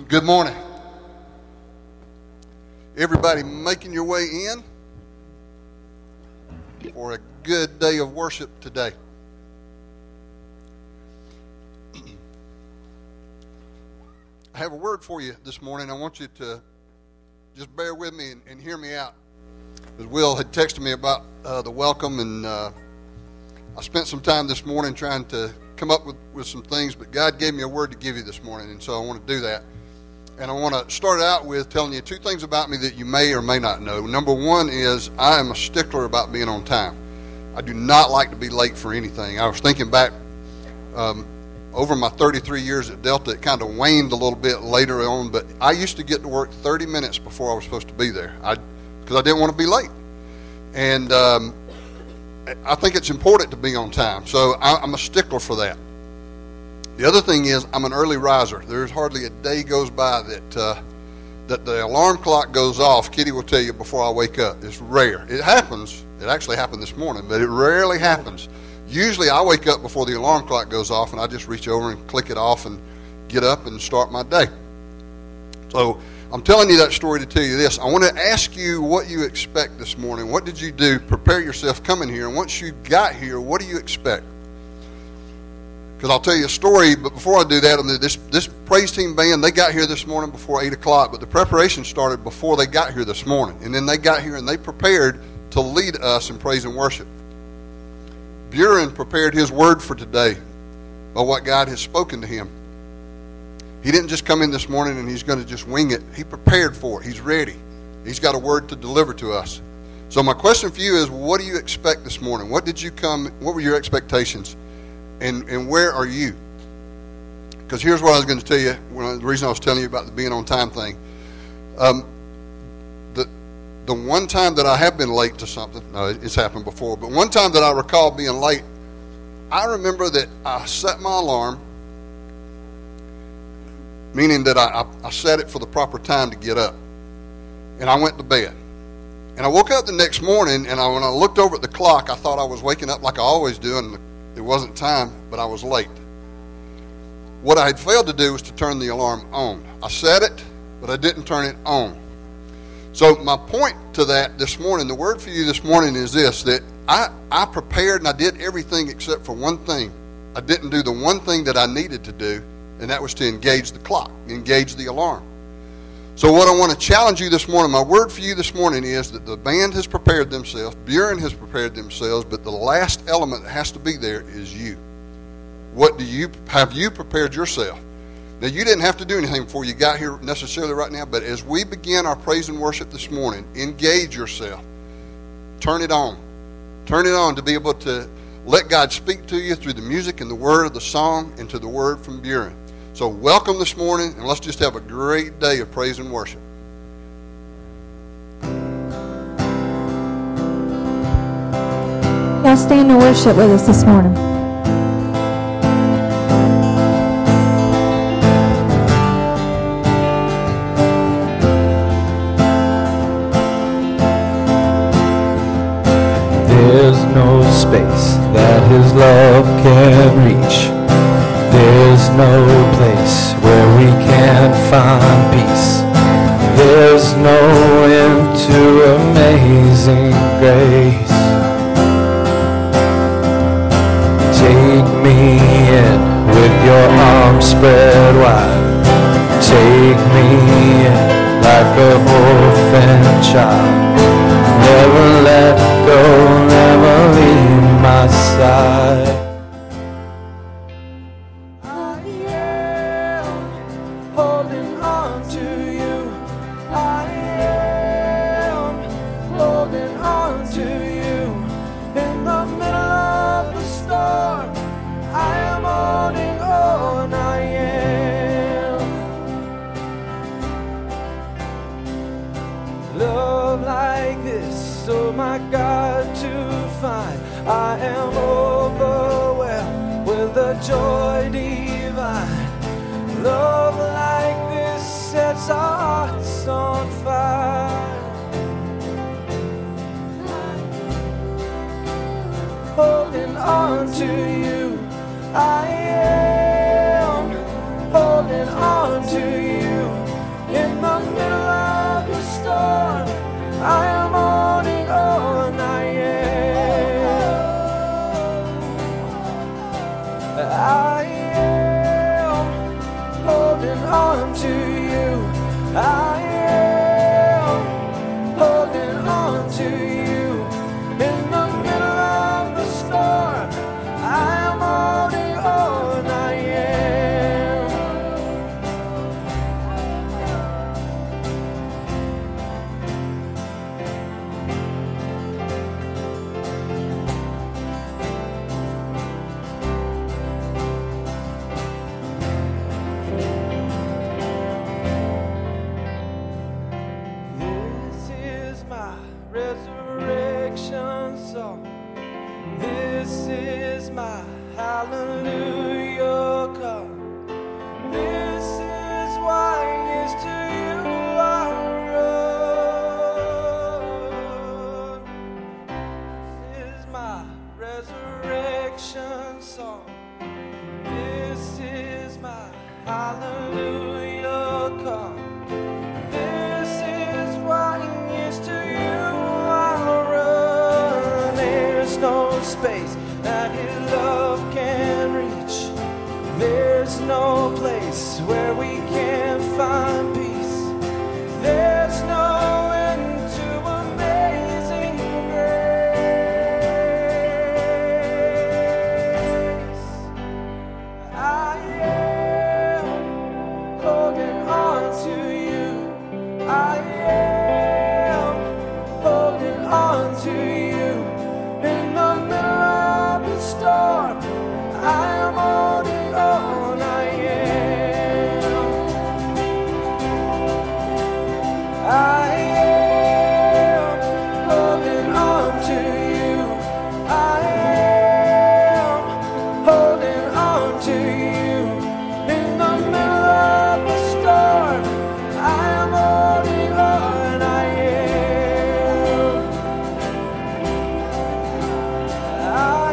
Good morning. Everybody making your way in for a good day of worship today. I have a word for you this morning. I want you to just bear with me and hear me out. As Will had texted me about the welcome, and I spent some time this morning trying to come up with some things, but God gave me a word to give you this morning, and so I want to do that. And I want to start out with telling you two things about me that you may or may not know. Number one is I am a stickler about being on time. I do not like to be late for anything. I was thinking back over my 33 years at Delta, it kind of waned a little bit later on, but I used to get to work 30 minutes before I was supposed to be there because I didn't want to be late. And I think it's important to be on time, so I'm a stickler for that. The other thing is I'm an early riser. There's hardly a day goes by that the alarm clock goes off. Kitty will tell you before I wake up. It's rare. It happens. It actually happened this morning, but it rarely happens. Usually I wake up before the alarm clock goes off, and I just reach over and click it off and get up and start my day. So I'm telling you that story to tell you this. I want to ask you what you expect this morning. What did you do? Prepare yourself coming here. And once you got here, what do you expect? Because I'll tell you a story, but before I do that, this praise team band, they got here this morning before 8 o'clock, but the preparation started before they got here this morning. And then they got here and they prepared to lead us in praise and worship. Buren prepared his word for today by what God has spoken to him. He didn't just come in this morning and he's going to just wing it. He prepared for it. He's ready. He's got a word to deliver to us. So my question for you is, what do you expect this morning? What were your expectations? And where are you? Because here's what I was going to tell you. The reason I was telling you about the being on time thing. The one time that I have been late to something, no, it's happened before, but one time that I recall being late, I remember that I set my alarm, meaning that I set it for the proper time to get up. And I went to bed. And I woke up the next morning, and when I looked over at the clock, I thought I was waking up like I always do, and it wasn't time, but I was late. What I had failed to do was to turn the alarm on. I set it, but I didn't turn it on. So my point to that this morning, the word for you this morning is this, that I prepared and I did everything except for one thing. I didn't do the one thing that I needed to do, and that was to engage the clock, engage the alarm. So what I want to challenge you this morning, my word for you this morning is that the band has prepared themselves, Buren has prepared themselves, but the last element that has to be there is you. Have you prepared yourself? Now, you didn't have to do anything before you got here necessarily right now, but as we begin our praise and worship this morning, engage yourself. Turn it on. Turn it on to be able to let God speak to you through the music and the word of the song and to the word from Buren. So welcome this morning, and let's just have a great day of praise and worship. Y'all stand to worship with us this morning. There's no space that His love can reach. There's no place where we can find peace. There's no end to amazing grace. Take me in with your arms spread wide. Take me in like an orphan child. Never let go, never leave my side. I am overwhelmed with the joy divine. Love like this sets our hearts on fire. Holding on to you, I am holding on to you. on to you. I am holding on to you. In the middle of the storm, I am holding on. I am. This is my resurrection song. This is my hallelujah call. This is why yes to you I run. This is my resurrection song. This is my hallelujah call. This is why yes to you I run. There's no space that his love can reach. There's no place where we can find peace. There's no end to amazing grace. I am holding on to you. I am holding on to you. In the middle of the storm, I am holding on. I am. I am holding on to you. I am holding on to you. In the middle of the storm, I am holding on. I am. I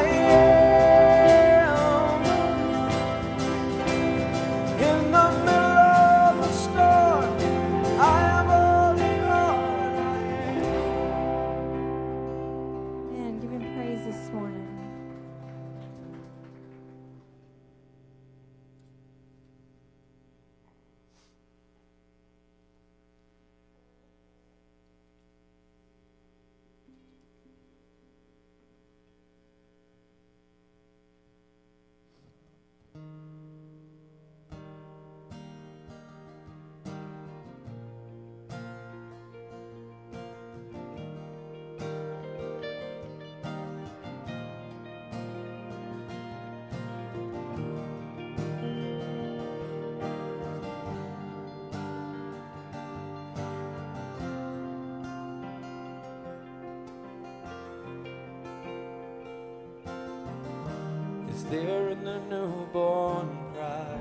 am. In the middle of the storm, I am holding on. Man, give him praise this morning. Is there in the newborn cry?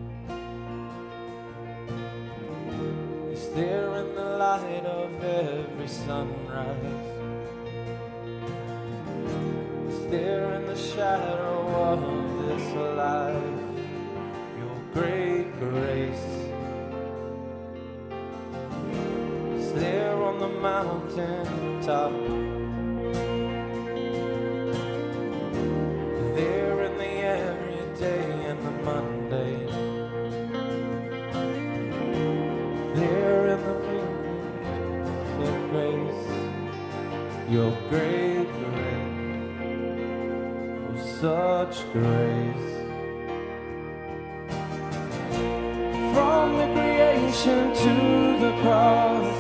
Is there in the light of every sunrise? Is there in the shadow of this life your great grace? Is there on the mountain top? There in the everyday and the mundane. There in the movement of grace, your great grace, oh such grace. From the creation to the cross,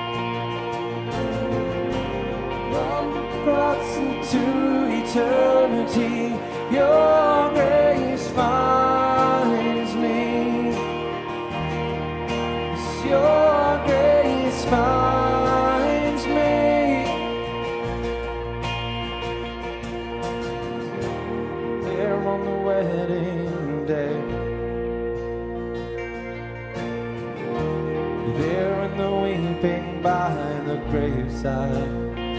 from the cross into eternity, your grace finds me. Yes, your grace finds me. There on the wedding day, there in the weeping by the graveside,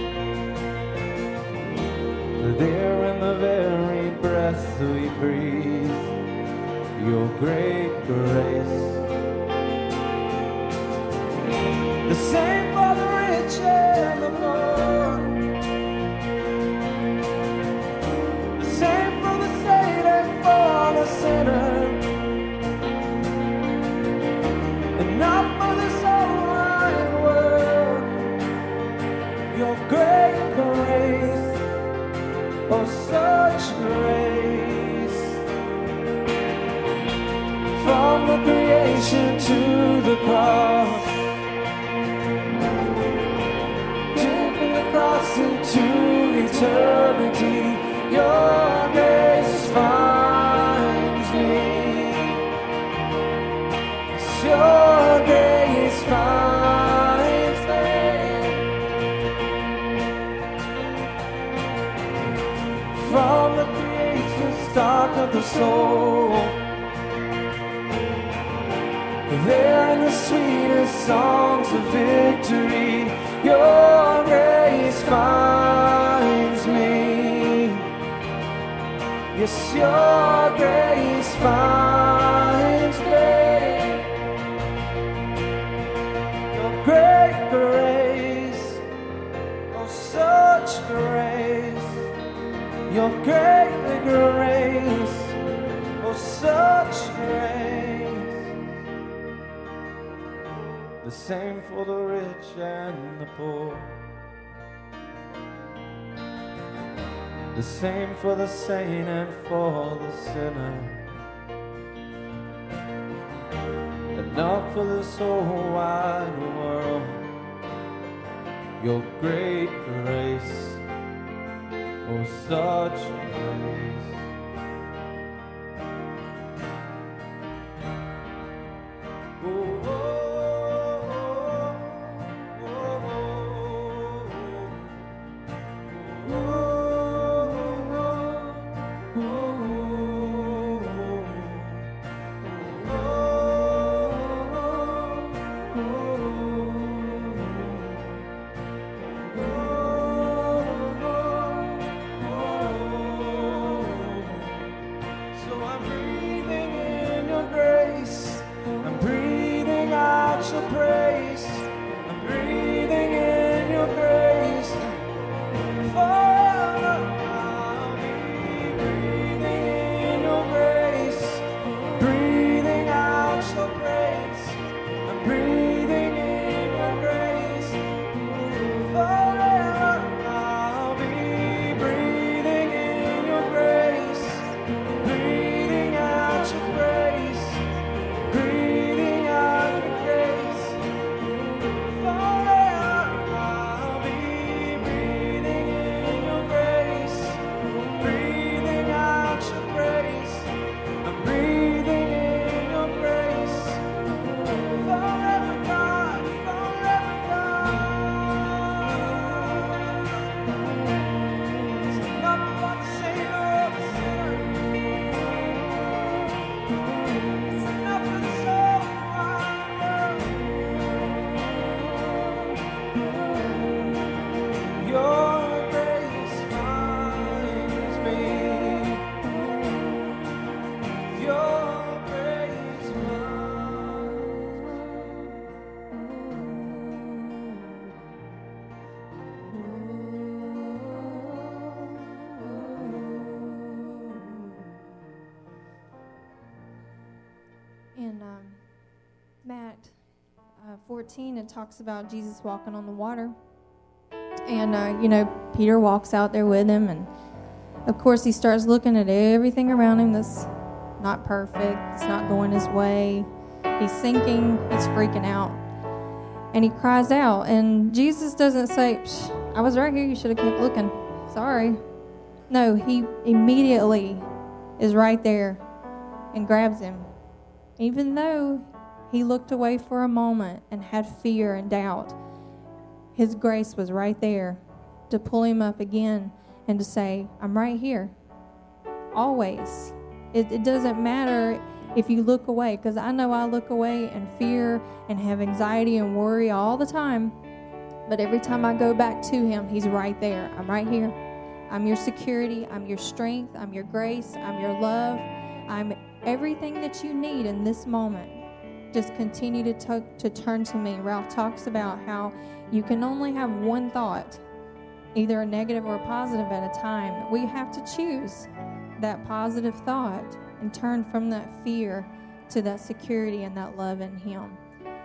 there in the very breath we breathe, your great grace. The same for the rich and the poor, the same for the saint and for the sinner. enough for this whole wide world. Your great grace, oh such grace. From the creation to the cross, taking the cross into eternity, your grace finds me. Your grace finds me. From the creator's dark of the soul, there in the sweetest songs of victory, your grace finds me. Yes, your grace finds me. Your great grace, oh such grace. Your great grace, oh such grace. The same for the rich and the poor, the same for the saint and for the sinner. Enough for this whole wide world. Your great grace, oh such grace. Oh, oh, oh, oh, oh, oh, oh, so I'm breathing in your grace, I'm breathing out your praise, I'm breathing in your grace. Forever I'll be breathing in your grace, breathing out your praise, I'm breathing in your grace. Forever I'll be breathing in your grace, breathing out your praise, breathing out your grace. Forever I'll be breathing in your grace, breathing out your praise, I'm breathing in your grace. Forever God, forever God. It's enough for the Savior of the sinner. It's enough for the soul wide world. Your grace finds me. Your grace finds In Matt 14, it talks about Jesus walking on the water. And, Peter walks out there with him. And, of course, he starts looking at everything around him that's not perfect. It's not going his way. He's sinking. He's freaking out. And he cries out. And Jesus doesn't say, "Psh, I was right here. You should have kept looking. Sorry." No, he immediately is right there and grabs him. Even though he looked away for a moment and had fear and doubt, his grace was right there to pull him up again and to say, "I'm right here." Always. It doesn't matter if you look away, because I know I look away and fear and have anxiety and worry all the time. But every time I go back to him, he's right there. "I'm right here. I'm your security. I'm your strength. I'm your grace. I'm your love. I'm everything that you need in this moment. Just continue to turn to me." Ralph talks about how you can only have one thought, either a negative or a positive at a time. We have to choose that positive thought and turn from that fear to that security and that love in him.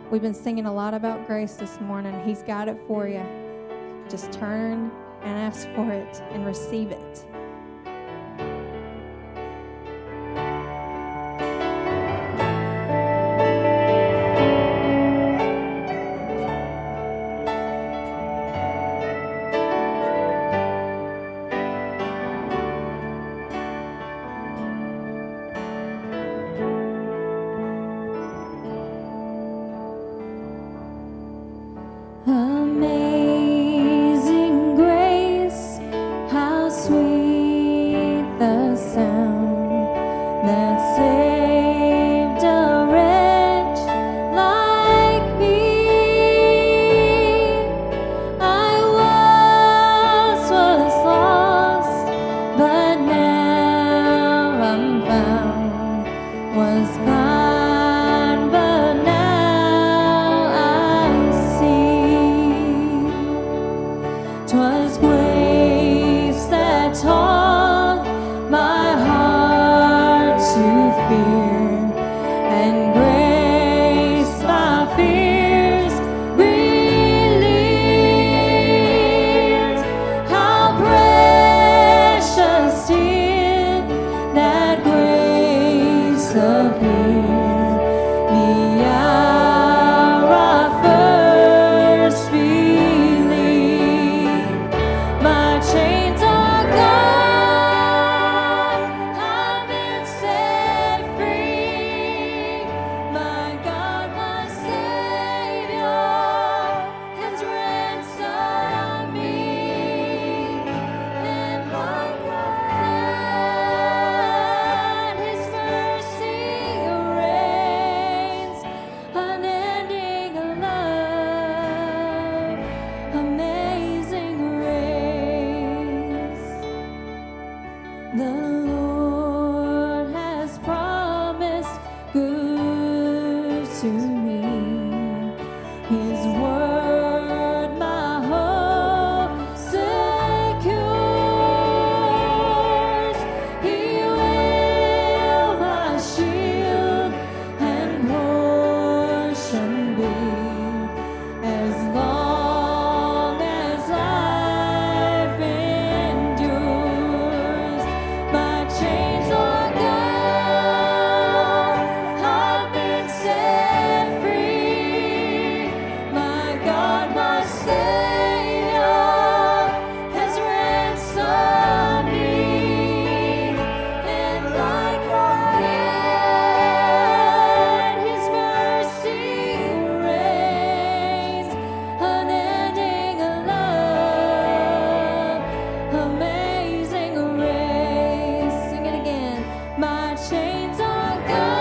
We've been singing a lot about grace this morning. He's got it for you. Just turn and ask for it and receive it. Amazing grace, how sweet the sound that saved a wretch like me. I was lost, but now I'm found. Was blind, but now I see. 'Twas grace that taught my heart to fear, and grace my fears relieved. How precious did that grace appear, the hour I first believed. My chains are gone, I've been set free. My God, my Savior, has ransomed me. And my God, His mercy reigns, unending love, amazing grace. The Lord has promised good to me. His word my hope secures. He will my shield and portion be, as long as life endures. My chains are gone, I've been set free. My God, my Savior, has ransomed me. And like God, His mercy reigns, unending love, amazing grace. Sing it again. My chains are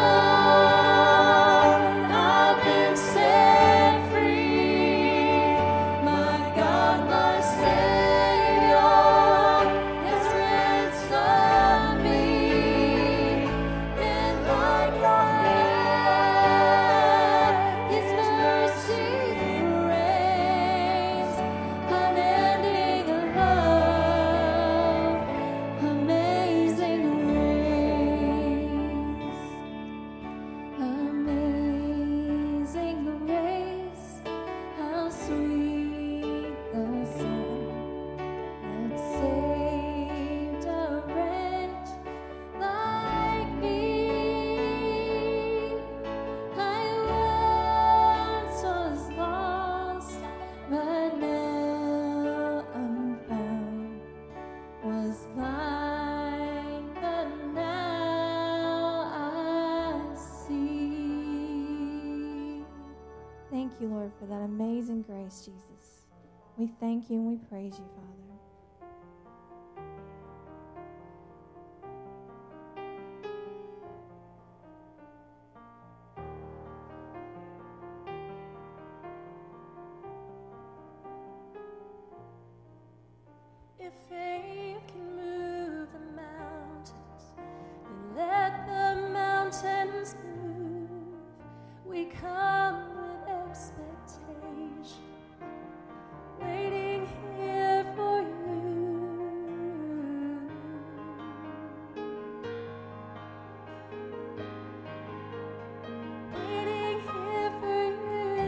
gone, I've been set free. My God, my Savior, has ransomed me. And like God, His mercy reigns, unending love, amazing grace. Amazing grace, how sweet the sound that saved a wretch like me. I once was lost, but now I'm found. Was blind, but now I see. Thank you, Lord, for that amazing grace, Jesus. We thank you and we praise you, Father. If faith can move the mountains, then let the mountains move. We come with expectation, waiting here for you. Waiting here for you.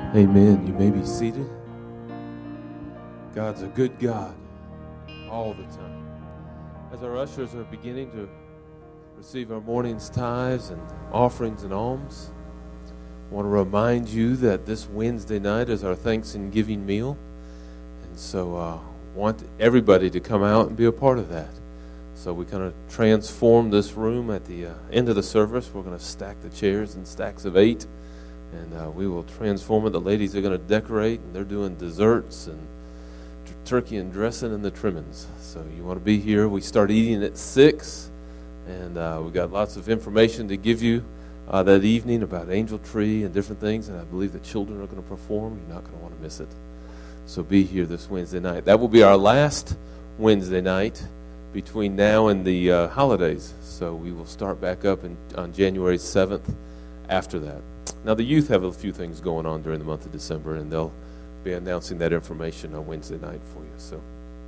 Amen. You may be seated. God's a good God all the time. As our ushers are beginning to receive our morning's tithes and offerings and alms, I want to remind you that this Wednesday night is our Thanksgiving meal. And so I want everybody to come out and be a part of that. So we kind of transform this room at the end of the service. We're going to stack the chairs in stacks of 8. And we will transform it. The ladies are going to decorate, and they're doing desserts and turkey and dressing and the trimmings. So you want to be here. We start eating at 6, and we've got lots of information to give you that evening about Angel Tree and different things, and I believe the children are going to perform. You're not going to want to miss it. So be here this Wednesday night. That will be our last Wednesday night between now and the holidays. So we will start back up on January 7th after that. Now, the youth have a few things going on during the month of December, and they'll be announcing that information on Wednesday night for you. So,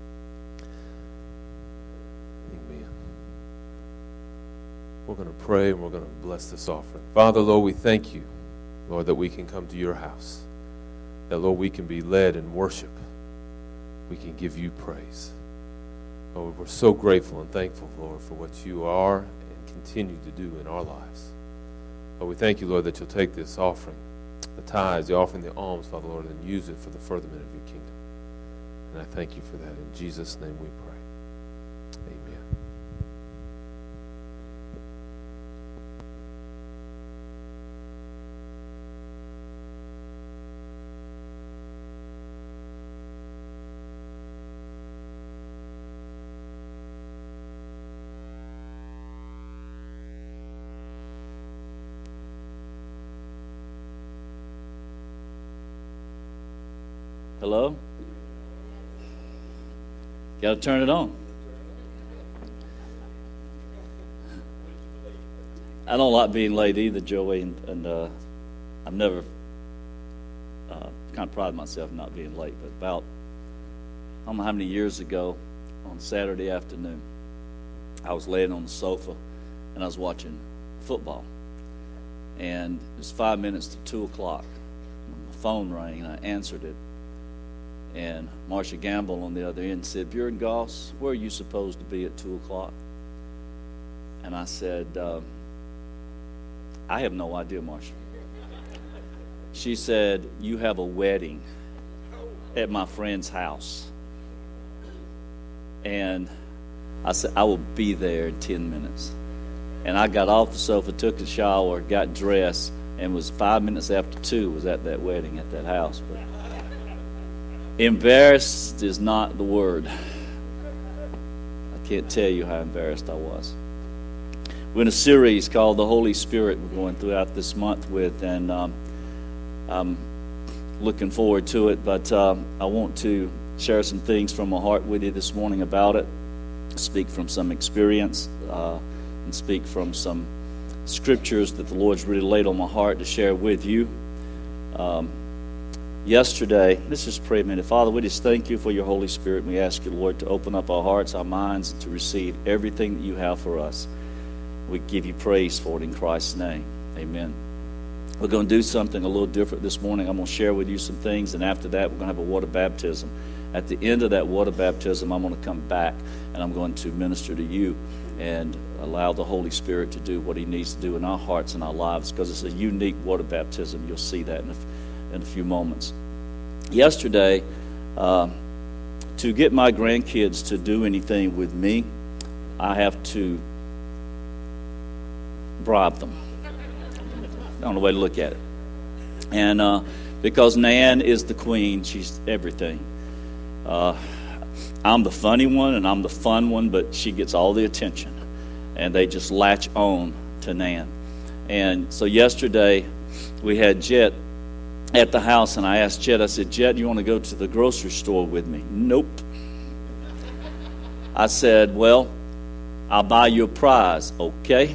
amen. We're going to pray, and we're going to bless this offering. Father, Lord, we thank you, Lord, that we can come to your house, that, Lord, we can be led in worship. We can give you praise. Lord, we're so grateful and thankful, Lord, for what you are and continue to do in our lives. Lord, we thank you, Lord, that you'll take this offering, the tithes, the offering, the alms, Father, Lord, and use it for the furtherment of your kingdom. And I thank you for that. In Jesus' name we pray. Amen. Hello? Got to turn it on. I don't like being late either, Joey, and I've never kind of prided myself in not being late, but about, I don't know how many years ago, on Saturday afternoon, I was laying on the sofa, and I was watching football, and it was 5 minutes to 2 o'clock. My phone rang, and I answered it. And Marcia Gamble on the other end said, Buren Goss, where are you supposed to be at 2 o'clock? And I said, I have no idea, Marcia. She said, you have a wedding at my friend's house. And I said, I will be there in 10 minutes. And I got off the sofa, took a shower, got dressed, and was 5 minutes after 2 was at that wedding at that house. But embarrassed is not the word. I can't tell you how embarrassed I was. We're in a series called The Holy Spirit we're going throughout this month with, and I'm looking forward to it, but I want to share some things from my heart with you this morning about it, speak from some experience, and speak from some scriptures that the Lord's really laid on my heart to share with you. Yesterday, let's just pray a minute. Father, we just thank you for your Holy Spirit. We ask you, Lord, to open up our hearts, our minds, and to receive everything that you have for us. We give you praise for it in Christ's name. Amen. We're going to do something a little different this morning. I'm going to share with you some things, and after that, we're going to have a water baptism. At the end of that water baptism, I'm going to come back, and I'm going to minister to you and allow the Holy Spirit to do what he needs to do in our hearts and our lives, because it's a unique water baptism. You'll see that in a few moments. Yesterday, to get my grandkids to do anything with me, I have to bribe them. I don't know the way to look at it. And because Nan is the queen, she's everything. I'm the funny one and I'm the fun one, but she gets all the attention. And they just latch on to Nan. And so yesterday, we had Jet at the house, and I asked Jet, I said, Jet, you want to go to the grocery store with me? Nope. I said, well, I'll buy you a prize, okay?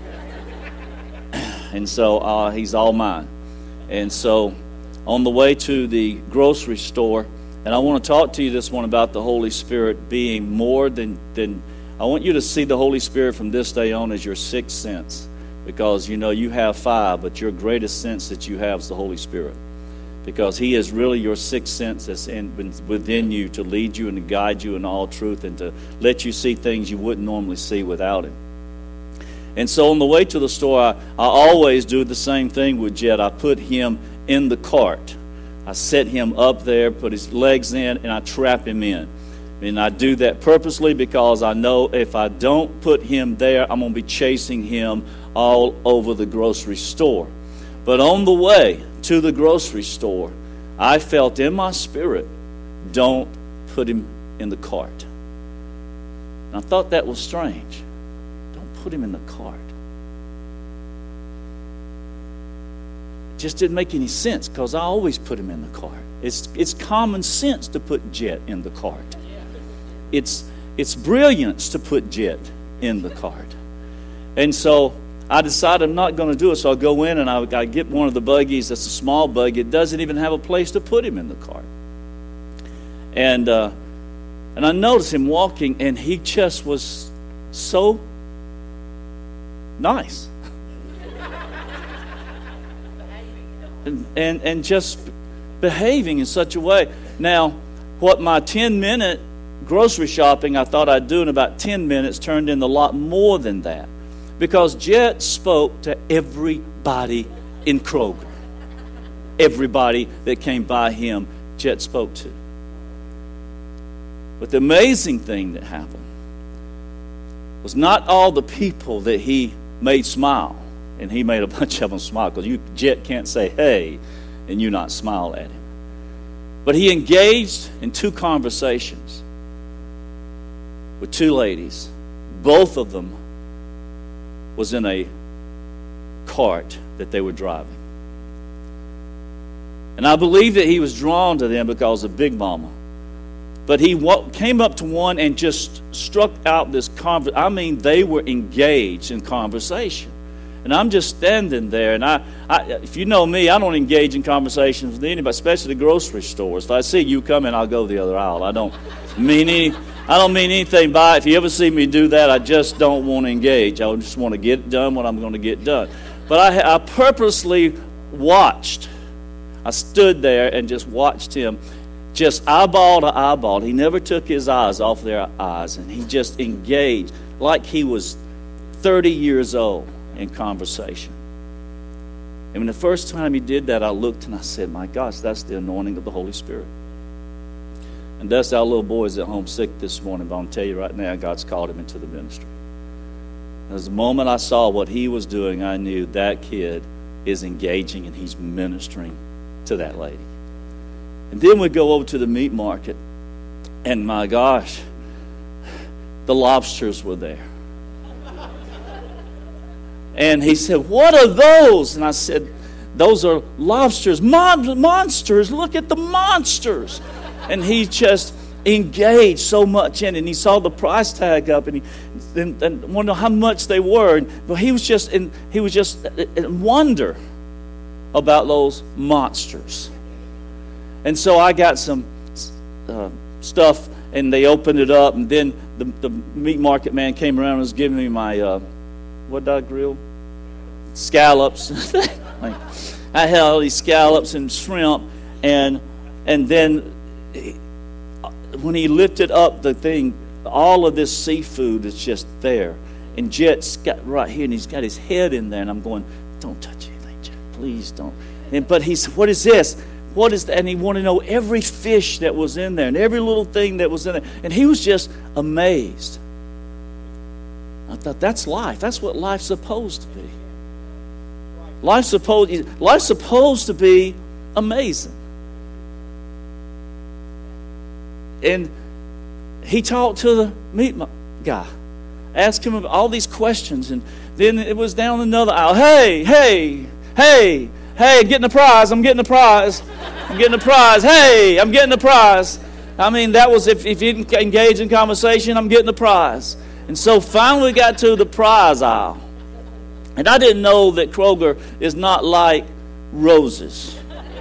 And so he's all mine. And so on the way to the grocery store, and I want to talk to you this one about the Holy Spirit being more than I want you to see the Holy Spirit from this day on as your sixth sense. Because, you know, you have five, but your greatest sense that you have is the Holy Spirit. because He is really your sixth sense that's within you to lead you and to guide you in all truth and to let you see things you wouldn't normally see without Him. And so on the way to the store, I always do the same thing with Jet. I put him in the cart. I set him up there, put his legs in, and I trap him in. And I do that purposely because I know if I don't put him there, I'm going to be chasing him all over the grocery store. But on the way to the grocery store, I felt in my spirit, don't put him in the cart. And I thought that was strange. Don't put him in the cart. It just didn't make any sense because I always put him in the cart. It's common sense to put Jet in the cart. It's brilliance to put Jet in the cart. And so I decided I'm not going to do it. So I go in and I get one of the buggies that's a small buggy. It doesn't even have a place to put him in the cart. And I noticed him walking, and he just was so nice. and just behaving in such a way. Now, what my 10-minute grocery shopping I thought I'd do in about 10 minutes turned into a lot more than that. Because Jet spoke to everybody in Kroger. Everybody that came by him, Jet spoke to. But the amazing thing that happened was not all the people that he made smile, and he made a bunch of them smile, because Jet can't say, hey, and you not smile at him. But he engaged in 2 conversations with 2 ladies. Both of them was in a cart that they were driving. And I believe that he was drawn to them because of Big Mama. But he came up to one and just struck out this conversation. I mean, they were engaged in conversation. And I'm just standing there, and I if you know me, I don't engage in conversations with anybody, especially the grocery stores. If I see you coming, I'll go the other aisle. I don't mean anything by it. If you ever see me do that, I just don't want to engage. I just want to get done what I'm going to get done. But I purposely watched. I stood there and just watched him, just eyeball to eyeball. He never took his eyes off their eyes, and he just engaged like he was 30 years old in conversation. And when the first time he did that, I looked and I said, my gosh, that's the anointing of the Holy Spirit. And that's our little boy is at home sick this morning, but I'll tell you right now, God's called him into the ministry. And as the moment I saw what he was doing, I knew that kid is engaging and he's ministering to that lady. And then we go over to the meat market, and my gosh, the lobsters were there. And he said, what are those? And I said, those are lobsters, monsters. Look at the monsters. And he just engaged so much in it. And he saw the price tag up, and and wondered how much they were. But he was just in wonder about those monsters. And so I got some stuff, and they opened it up, and then the meat market man came around and was giving me my what did I grill? Scallops. I had all these scallops and shrimp, and then when he lifted up the thing, all of this seafood is just there. And Jet's got right here, and he's got his head in there, and I'm going, don't touch anything, Jet, please don't. But he said, what is this? What is that? And he wanted to know every fish that was in there and every little thing that was in there. And he was just amazed. I thought, that's life. That's what life's supposed to be. Life's supposed to be amazing. And he talked to the meat guy, asked him all these questions, and then it was down another aisle. Hey, I'm getting a prize. I'm getting a prize. I'm getting a prize. Hey, I'm getting a prize. I mean, that was if you didn't engage in conversation, I'm getting a prize. And so finally we got to the prize aisle. And I didn't know that Kroger is not like Roses.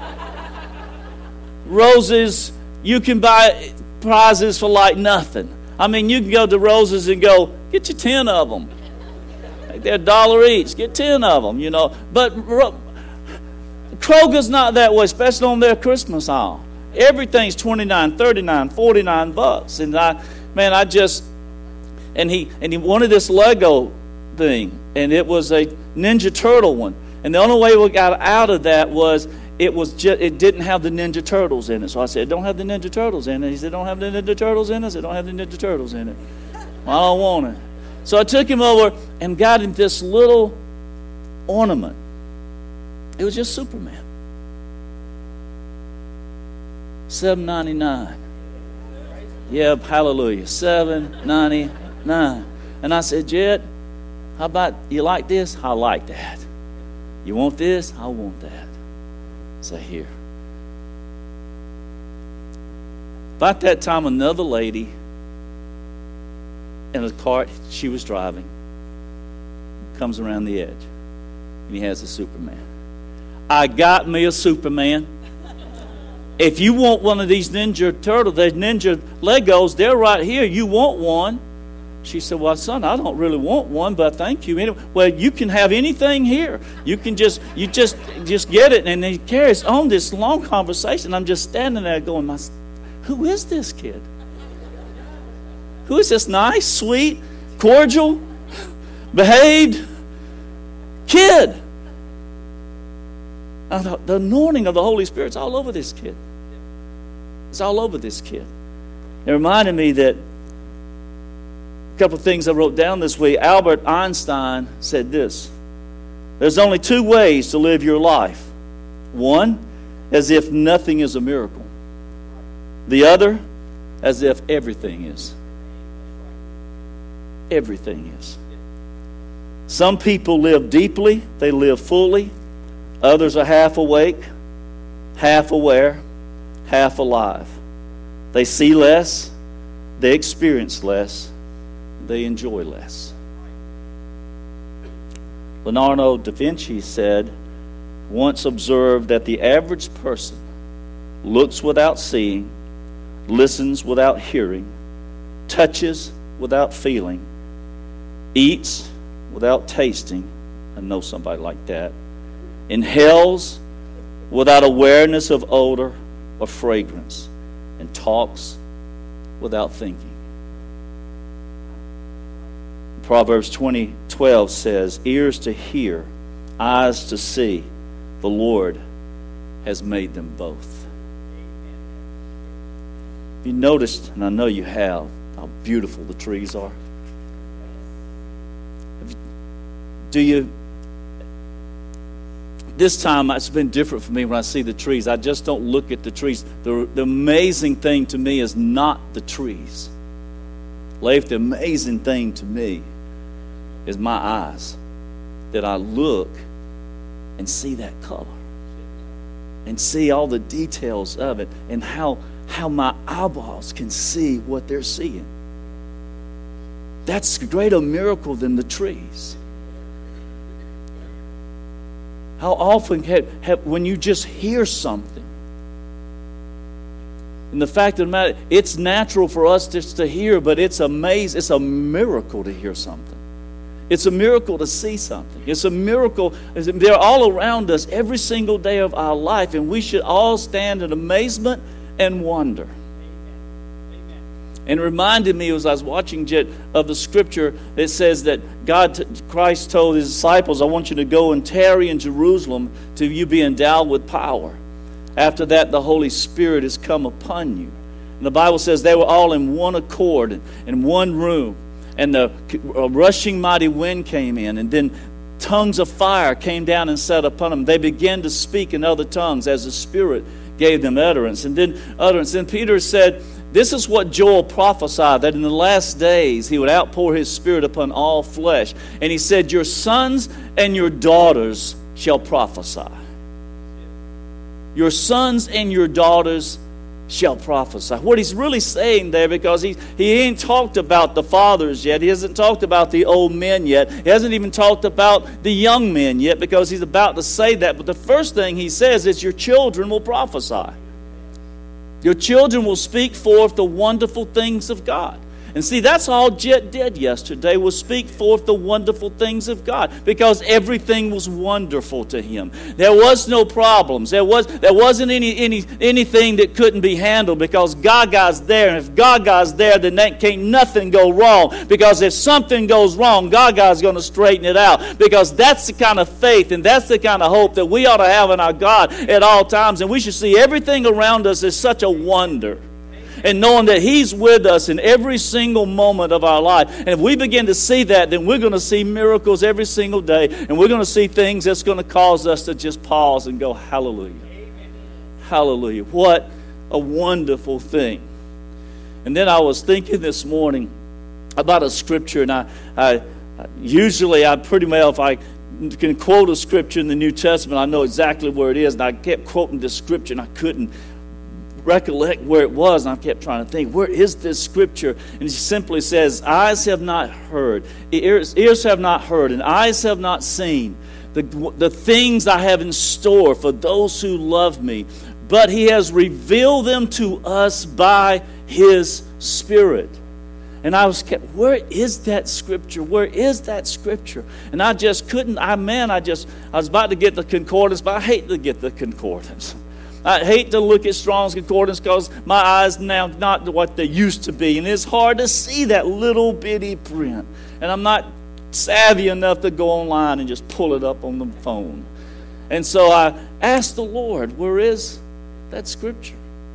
Roses, you can buy prizes for like nothing. I mean, you can go to Roses and go, get you 10 of them. They're $1 each. Get 10 of them, you know. But Kroger's not that way, especially on their Christmas aisle. Everything's $29, $39, $49. And he wanted this Lego thing, and it was a Ninja Turtle one. And the only way we got out of that was it didn't have the Ninja Turtles in it. So I said, "Don't have the Ninja Turtles in it." He said, "Don't have the Ninja Turtles in it?" I said, "Don't have the Ninja Turtles in it." Well, I don't want it. So I took him over and got him this little ornament. It was just Superman. $7.99. Yeah, hallelujah. $7.99. And I said, "Jed, how about you like this? I like that. You want this? I want that." Say, "Here." About that time, another lady in a cart she was driving comes around the edge, and he has a Superman. I got me a Superman. If you want one of these Ninja Turtles, these Ninja Legos, they're right here. You want one? She said, "Well, son, I don't really want one, but thank you anyway." "Well, you can have anything here. You just get it." And he carries on this long conversation. I'm just standing there going, "Who is this kid? Who is this nice, sweet, cordial, behaved kid?" I thought, the anointing of the Holy Spirit's all over this kid. It's all over this kid. It reminded me that a couple of things I wrote down this week. Albert Einstein said this: "There's only two ways to live your life. One, as if nothing is a miracle. The other, as if everything is." Everything is. Some people live deeply, they live fully. Others are half awake, half aware, half alive. They see less, they experience less, they enjoy less. Leonardo da Vinci said, once observed that the average person looks without seeing, listens without hearing, touches without feeling, eats without tasting. I know somebody like that. Inhales without awareness of odor or fragrance, and talks without thinking. Proverbs 20:12 says, "Ears to hear, eyes to see, the Lord has made them both." You noticed, and I know you have, how beautiful the trees are. This time it's been different for me when I see the trees. I just don't look at the trees. The amazing thing to me is not the trees. Leif, the amazing thing to me is my eyes. That I look and see that color. And see all the details of it. And how my eyeballs can see what they're seeing. That's a greater miracle than the trees. How often when you just hear something, and the fact of the matter, it's natural for us just to hear, but it's amazing. It's a miracle to hear something. It's a miracle to see something. It's a miracle. They're all around us every single day of our life, and we should all stand in amazement and wonder. And it reminded me as I was watching of the scripture that says that Christ told his disciples, "I want you to go and tarry in Jerusalem till you be endowed with power. After that, the Holy Spirit has come upon you." And the Bible says they were all in one accord, in one room. And the rushing mighty wind came in, and then tongues of fire came down and sat upon them. They began to speak in other tongues as the Spirit gave them utterance. And then Peter said, this is what Joel prophesied, that in the last days he would outpour his Spirit upon all flesh. And he said, your sons and your daughters shall prophesy. Your sons and your daughters shall prophesy. What he's really saying there, because he ain't talked about the fathers yet. He hasn't talked about the old men yet. He hasn't even talked about the young men yet, because he's about to say that. But the first thing he says is your children will prophesy. Your children will speak forth the wonderful things of God. And And see, that's all Jet did yesterday, was speak forth the wonderful things of God, because everything was wonderful to him. There was no problems. There wasn't anything that couldn't be handled, because Gaga's there. And if Gaga's there, then can't nothing go wrong. Because if something goes wrong, Gaga's going to straighten it out. Because that's the kind of faith and that's the kind of hope that we ought to have in our God at all times. And we should see everything around us as such a wonder. And knowing that He's with us in every single moment of our life. And if we begin to see that, then we're going to see miracles every single day. And we're going to see things that's going to cause us to just pause and go, hallelujah. Hallelujah. What a wonderful thing. And then I was thinking this morning about a scripture. And I usually pretty well, if I can quote a scripture in the New Testament, I know exactly where it is. And I kept quoting this scripture and I couldn't recollect where it was, and I kept trying to think, where is this scripture? And it simply says, eyes have not heard, ears have not heard, and eyes have not seen the things I have in store for those who love me, but He has revealed them to us by His Spirit. And I was kept, where is that scripture? Where is that scripture? And I just couldn't, I was about to get the concordance, but I hate to get the concordance. I hate to look at Strong's Concordance because my eyes now not what they used to be. And it's hard to see that little bitty print. And I'm not savvy enough to go online and just pull it up on the phone. And so I asked the Lord, where is that scripture?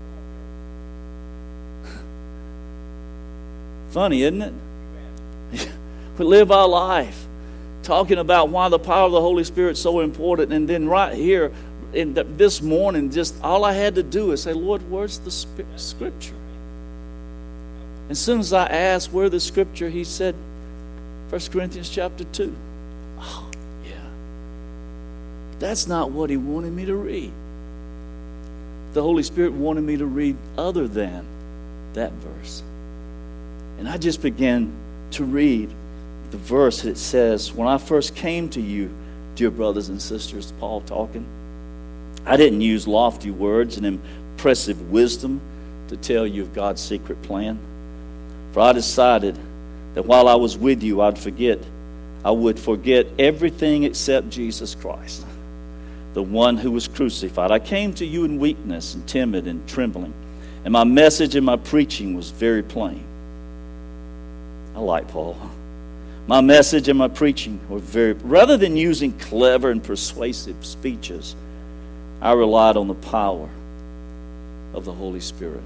Funny, isn't it? We live our life talking about why the power of the Holy Spirit is so important. And then right here, this morning, just all I had to do is say, Lord, where's the scripture? As soon as I asked where the scripture, He said, 1 Corinthians chapter 2. Oh, yeah. That's not what He wanted me to read. The Holy Spirit wanted me to read other than that verse. And I just began to read the verse that says, when I first came to you, dear brothers and sisters, Paul talking, I didn't use lofty words and impressive wisdom to tell you of God's secret plan. For I decided that while I was with you, I would forget everything except Jesus Christ, the one who was crucified. I came to you in weakness and timid and trembling, and my message and my preaching was very plain. I like Paul. My message and my preaching were rather than using clever and persuasive speeches, I relied on the power of the Holy Spirit.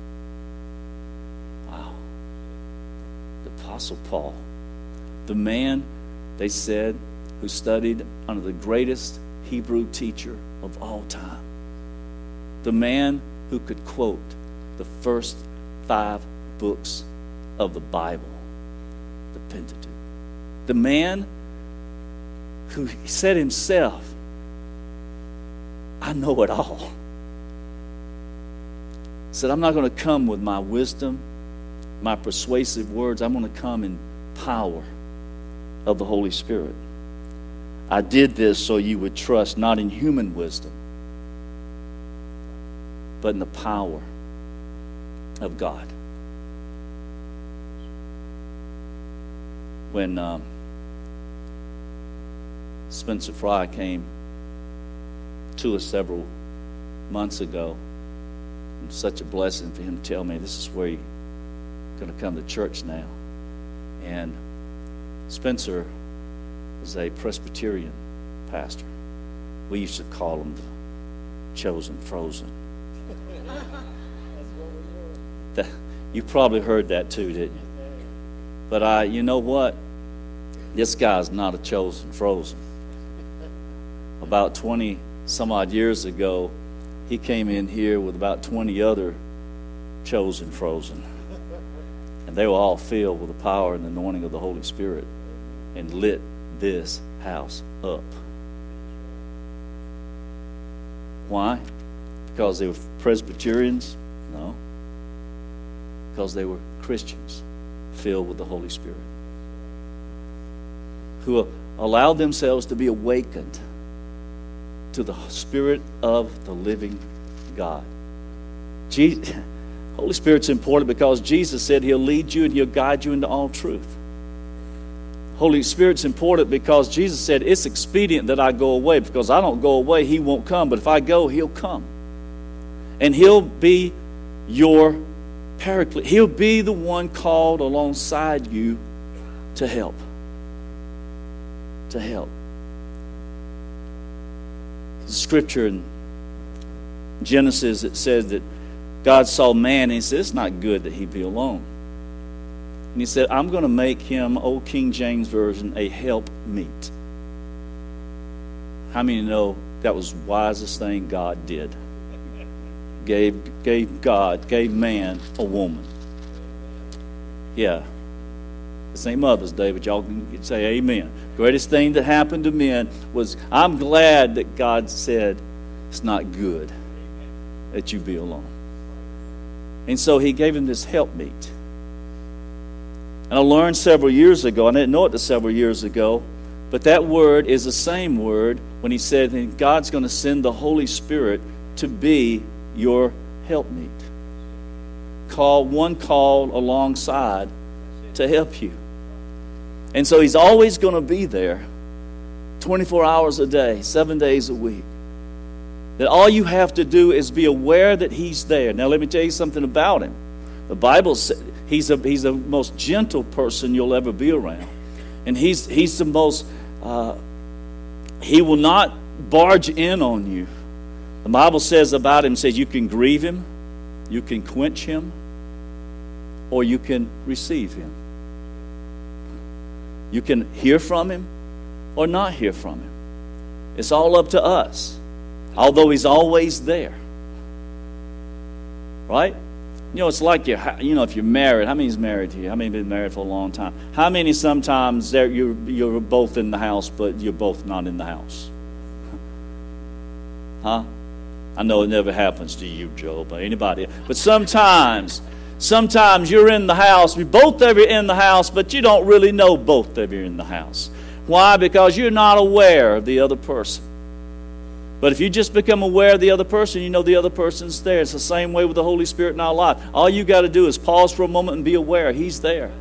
Wow. The Apostle Paul, the man, they said, who studied under the greatest Hebrew teacher of all time. The man who could quote the first 5 books of the Bible, the Pentateuch. The man who said himself, I know it all. Said, I'm not going to come with my wisdom, my persuasive words. I'm going to come in power of the Holy Spirit. I did this so you would trust not in human wisdom, but in the power of God. When Spencer Fry came to us several months ago, it was such a blessing for him to tell me this is where you're going to come to church now. And Spencer is a Presbyterian pastor. We used to call him the chosen frozen. You probably heard that too, didn't you? But you know what? This guy's not a chosen frozen. About 20 some odd years ago, he came in here with about 20 other chosen frozen. And they were all filled with the power and the anointing of the Holy Spirit and lit this house up. Why? Because they were Presbyterians? No. Because they were Christians filled with the Holy Spirit, who allowed themselves to be awakened to the Spirit of the living God. Holy Spirit's important because Jesus said He'll lead you and He'll guide you into all truth. Holy Spirit's important because Jesus said it's expedient that I go away, because I don't go away, He won't come. But if I go, He'll come. And He'll be your paraclete. He'll be the one called alongside you to help. To help. The scripture in Genesis, it says that God saw man and He said, it's not good that he be alone. And He said, I'm going to make him, Old King James Version, a helpmeet. How many know that was the wisest thing God did? Gave man a woman. Yeah. This ain't Mother's Day, but y'all can say amen. Greatest thing that happened to men was, I'm glad that God said, it's not good that you be alone. And so He gave him this helpmeet. And I learned several years ago, I didn't know it several years ago, but that word is the same word when He said that God's going to send the Holy Spirit to be your helpmeet. One called alongside to help you. And so He's always going to be there 24 hours a day, 7 days a week. That all you have to do is be aware that He's there. Now let me tell you something about Him. The Bible says He's the most gentle person you'll ever be around. And He's the most, He will not barge in on you. The Bible says about Him, says you can grieve Him, you can quench Him, or you can receive Him. You can hear from Him or not hear from Him. It's all up to us. Although He's always there. Right? You know, it's like if you're married. How many's married here? How many been married for a long time? How many sometimes you're both in the house, but you're both not in the house? Huh? I know it never happens to you, Joe, but anybody. But sometimes you're in the house. We both of you in the house, but you don't really know both of you in the house. Why? Because you're not aware of the other person. But if you just become aware of the other person, you know the other person's there. It's the same way with the Holy Spirit in our life. All you got to do is pause for a moment and be aware. He's there.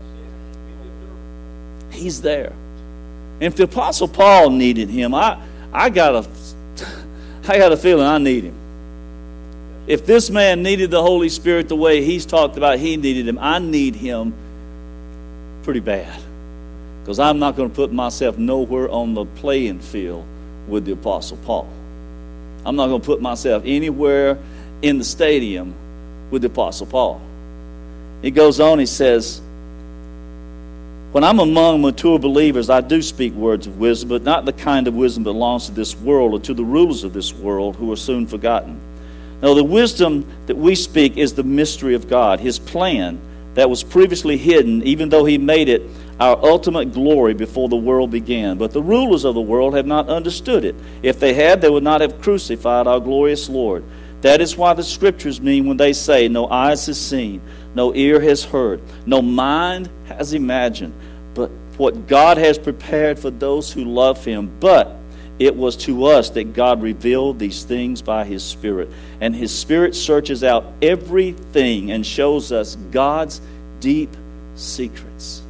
He's there. And if the Apostle Paul needed Him, I got a feeling I need Him. If this man needed the Holy Spirit the way he's talked about he needed Him, I need Him pretty bad. Because I'm not going to put myself nowhere on the playing field with the Apostle Paul. I'm not going to put myself anywhere in the stadium with the Apostle Paul. He goes on, he says, when I'm among mature believers, I do speak words of wisdom, but not the kind of wisdom that belongs to this world or to the rulers of this world who are soon forgotten. Now, the wisdom that we speak is the mystery of God, His plan that was previously hidden, even though He made it our ultimate glory before the world began. But the rulers of the world have not understood it. If they had, they would not have crucified our glorious Lord. That is why the Scriptures mean when they say, no eyes has seen, no ear has heard, no mind has imagined, but what God has prepared for those who love Him. But it was to us that God revealed these things by His Spirit. And His Spirit searches out everything and shows us God's deep secrets.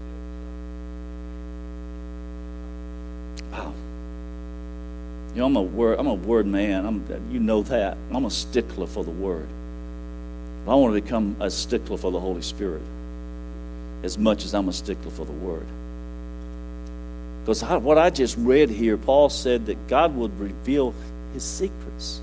Wow. You know, I'm a word man. You know that. I'm a stickler for the Word. I want to become a stickler for the Holy Spirit as much as I'm a stickler for the Word. Because what I just read here, Paul said that God would reveal His secrets.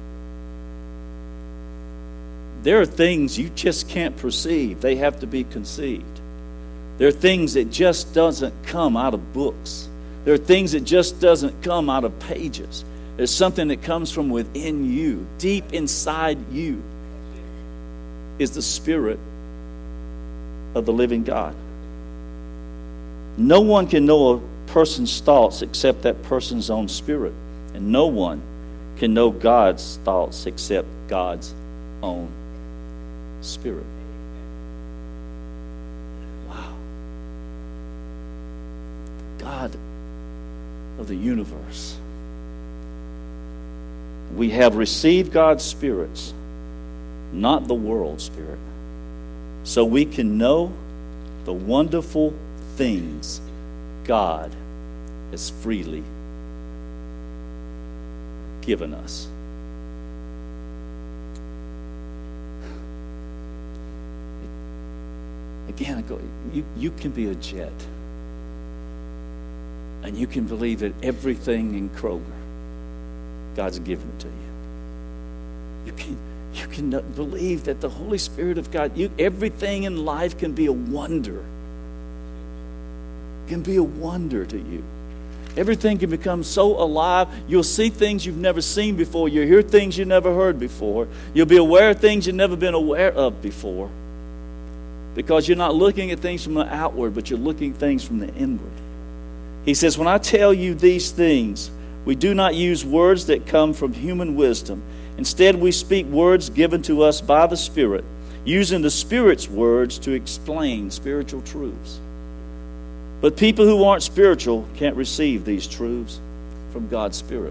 There are things you just can't perceive. They have to be conceived. There are things that just doesn't come out of books. There are things that just doesn't come out of pages. There's something that comes from within you. Deep inside you is the Spirit of the living God. No one can know a person's thoughts except that person's own spirit. And no one can know God's thoughts except God's own spirit. Wow. God of the universe. We have received God's spirits not the world, Spirit, so we can know the wonderful things God has freely given us. Again, I go, you can be a jet, and you can believe that everything in Kroger, God's given it to you. You can believe that the Holy Spirit of God, everything in life can be a wonder. Can be a wonder to you. Everything can become so alive. You'll see things you've never seen before. You'll hear things you never heard before. You'll be aware of things you've never been aware of before. Because you're not looking at things from the outward, but you're looking at things from the inward. He says, when I tell you these things, we do not use words that come from human wisdom. Instead, we speak words given to us by the Spirit, using the Spirit's words to explain spiritual truths. But people who aren't spiritual can't receive these truths from God's Spirit.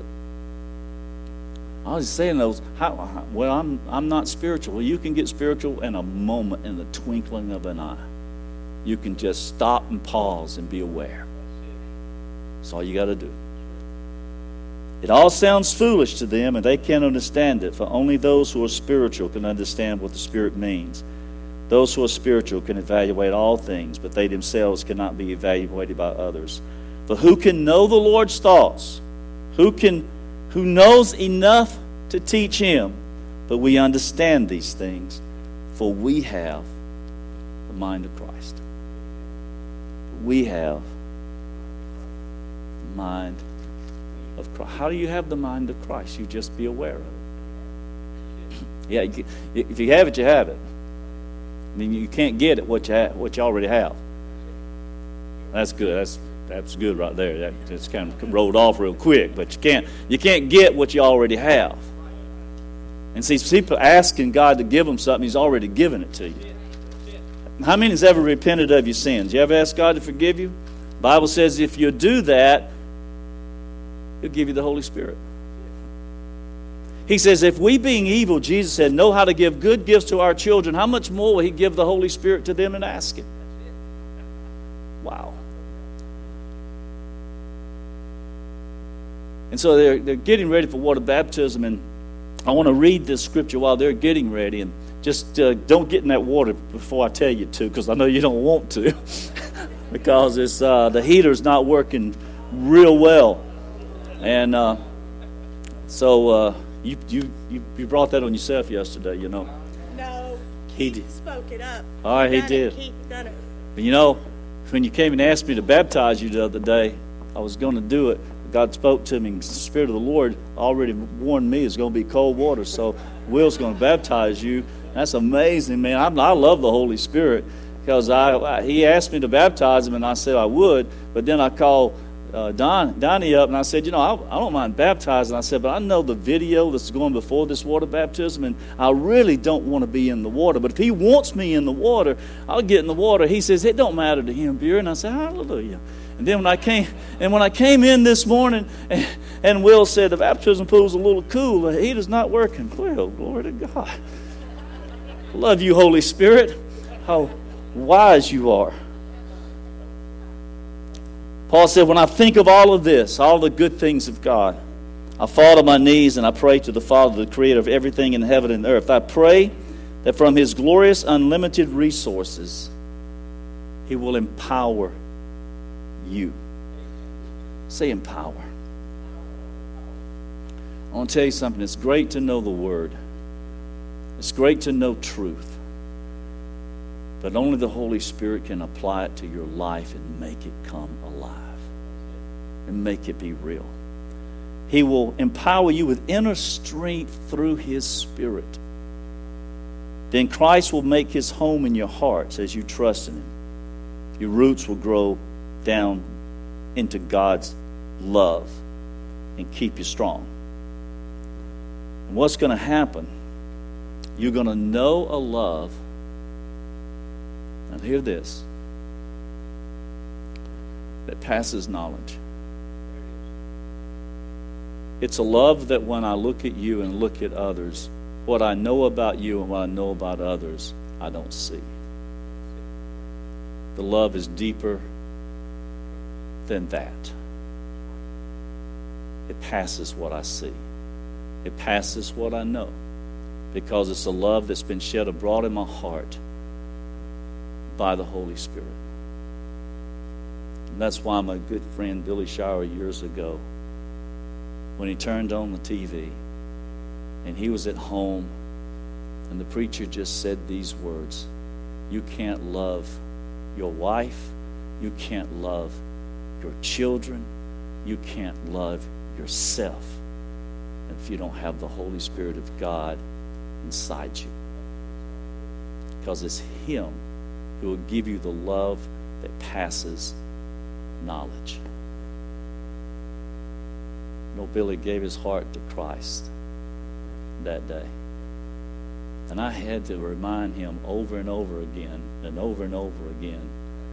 I was saying those, I'm not spiritual. Well, you can get spiritual in a moment, in the twinkling of an eye. You can just stop and pause and be aware. That's all you got to do. It all sounds foolish to them, and they can't understand it, for only those who are spiritual can understand what the Spirit means. Those who are spiritual can evaluate all things, but they themselves cannot be evaluated by others. For who can know the Lord's thoughts? Who knows enough to teach him? But we understand these things, for we have the mind of Christ. We have the mind of Christ. How do you have the mind of Christ? You just be aware of it. Yeah, if you have it, you have it. I mean, you can't get it what you already have. That's good. That's good right there. That just kind of rolled off real quick. But you can't get what you already have. And see, people asking God to give them something, He's already given it to you. How many has ever repented of your sins? You ever asked God to forgive you? The Bible says if you do that, He'll give you the Holy Spirit. He says, if we being evil, Jesus said, know how to give good gifts to our children, how much more will He give the Holy Spirit to them and ask Him? Wow. And so they're getting ready for water baptism, and I want to read this scripture while they're getting ready, and just don't get in that water before I tell you to, because I know you don't want to, because it's the heater's not working real well. And so you brought that on yourself yesterday, you know. No, Keith spoke it up. All right, he did. Keith done it. But you know, when you came and asked me to baptize you the other day, I was going to do it. God spoke to me, and the Spirit of the Lord already warned me it's going to be cold water, so Will's going to baptize you. That's amazing, man. I love the Holy Spirit, because he asked me to baptize him, and I said I would, but then I called Donnie up, and I said, you know, I don't mind baptizing. I said, but I know the video that's going before this water baptism, and I really don't want to be in the water. But if he wants me in the water, I'll get in the water. He says, it don't matter to him, Buren. And I said, hallelujah. And then when I came in this morning, and Will said, the baptism pool's a little cool, the heater's not working. Well, glory to God. Love you, Holy Spirit. How wise you are. Paul said, when I think of all of this, all the good things of God, I fall to my knees and I pray to the Father, the creator of everything in heaven and earth. I pray that from His glorious, unlimited resources, He will empower you. Say empower. I want to tell you something. It's great to know the Word. It's great to know truth. But only the Holy Spirit can apply it to your life and make it come alive. And make it be real. He will empower you with inner strength through His Spirit. Then Christ will make His home in your hearts as you trust in Him. Your roots will grow down into God's love and keep you strong. And what's going to happen? You're going to know a love. Now hear this. That passes knowledge. It's a love that when I look at you and look at others, What I know about you and what I know about others, I don't see. The love is deeper than that. It passes what I see. It passes what I know. Because it's a love that's been shed abroad in my heart by the Holy Spirit. And that's why my good friend Billy Shower years ago, when he turned on the TV and he was at home and the preacher just said these words, you can't love your wife, you can't love your children, you can't love yourself if you don't have the Holy Spirit of God inside you. Because it's Him who will give you the love that passes knowledge. You know, Billy gave his heart to Christ that day. And I had to remind him over and over again and over and over again.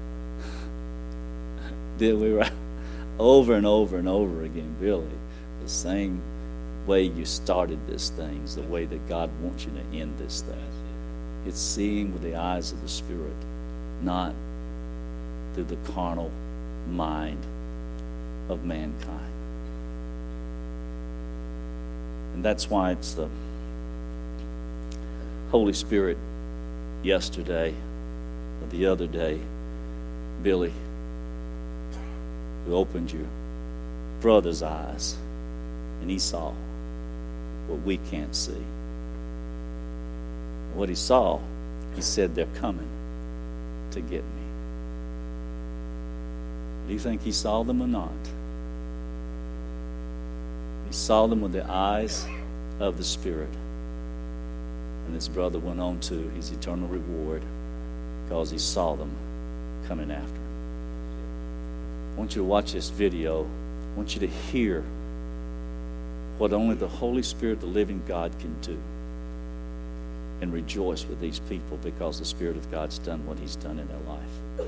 Did we right? Over and over and over again, Billy, the same way you started this thing is the way that God wants you to end this thing. It's seeing with the eyes of the Spirit, not through the carnal mind of mankind. And that's why it's the Holy Spirit yesterday or the other day, Billy, who opened your brother's eyes and he saw what we can't see. What he saw, he said, they're coming to get me. Do you think he saw them or not? He saw them with the eyes of the Spirit. And his brother went on to his eternal reward because he saw them coming after him. I want you to watch this video. I want you to hear what only the Holy Spirit, the living God, can do. And rejoice with these people because the Spirit of God's done what He's done in their life.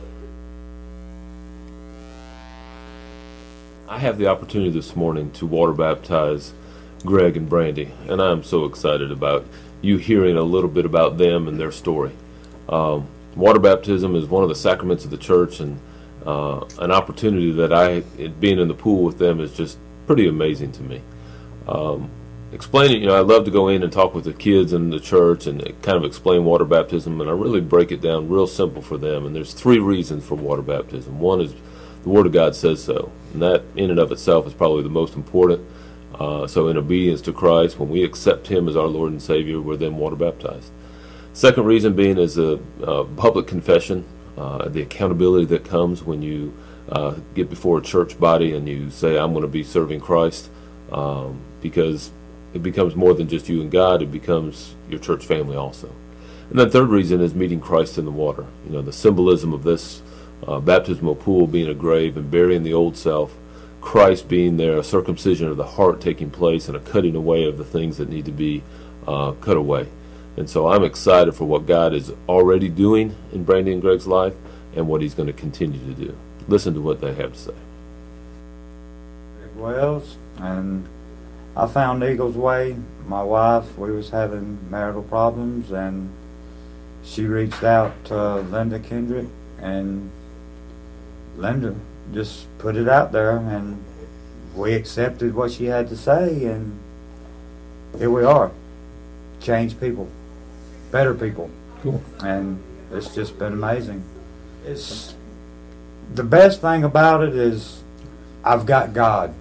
I have the opportunity this morning to water baptize Greg and Brandy, and I'm so excited about you hearing a little bit about them and their story. Water baptism is one of the sacraments of the church, and an opportunity that being in the pool with them is just pretty amazing to me. Explaining, I love to go in and talk with the kids in the church and kind of explain water baptism, and I really break it down real simple for them. And there's 3 reasons for water baptism. One is the Word of God says so, and that in and of itself is probably the most important. So in obedience to Christ, when we accept Him as our Lord and Savior, we're then water baptized. Second reason being is the public confession, the accountability that comes when you get before a church body and you say, I'm going to be serving Christ, because it becomes more than just you and God, it becomes your church family also. And then third reason is meeting Christ in the water. The symbolism of this baptismal pool being a grave and burying the old self, Christ being there, a circumcision of the heart taking place, and a cutting away of the things that need to be cut away. And so I'm excited for what God is already doing in Brandy and Greg's life and what He's going to continue to do. Listen to what they have to say. Greg Wells, and I found Eagles Way. My wife, we was having marital problems, and she reached out to Linda Kendrick, and Linda just put it out there, and we accepted what she had to say, and here we are. Changed people, better people. Cool. And it's just been amazing. It's the best thing about it is I've got God.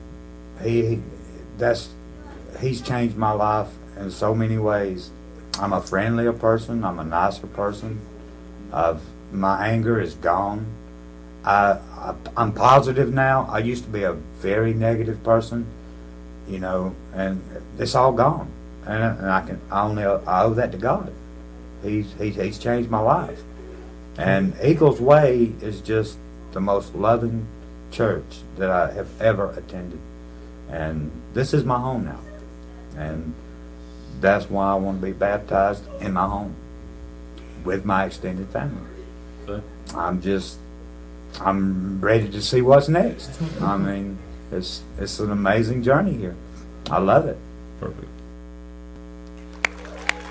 He's changed my life in so many ways. I'm a friendlier person. I'm a nicer person. My anger is gone. I'm positive now. I used to be a very negative person, and it's all gone. And I owe that to God. He's changed my life. And Eagles Way is just the most loving church that I have ever attended. And this is my home now. And that's why I want to be baptized in my home with my extended family. Okay. I'm ready to see what's next. I mean, it's an amazing journey here. I love it. Perfect.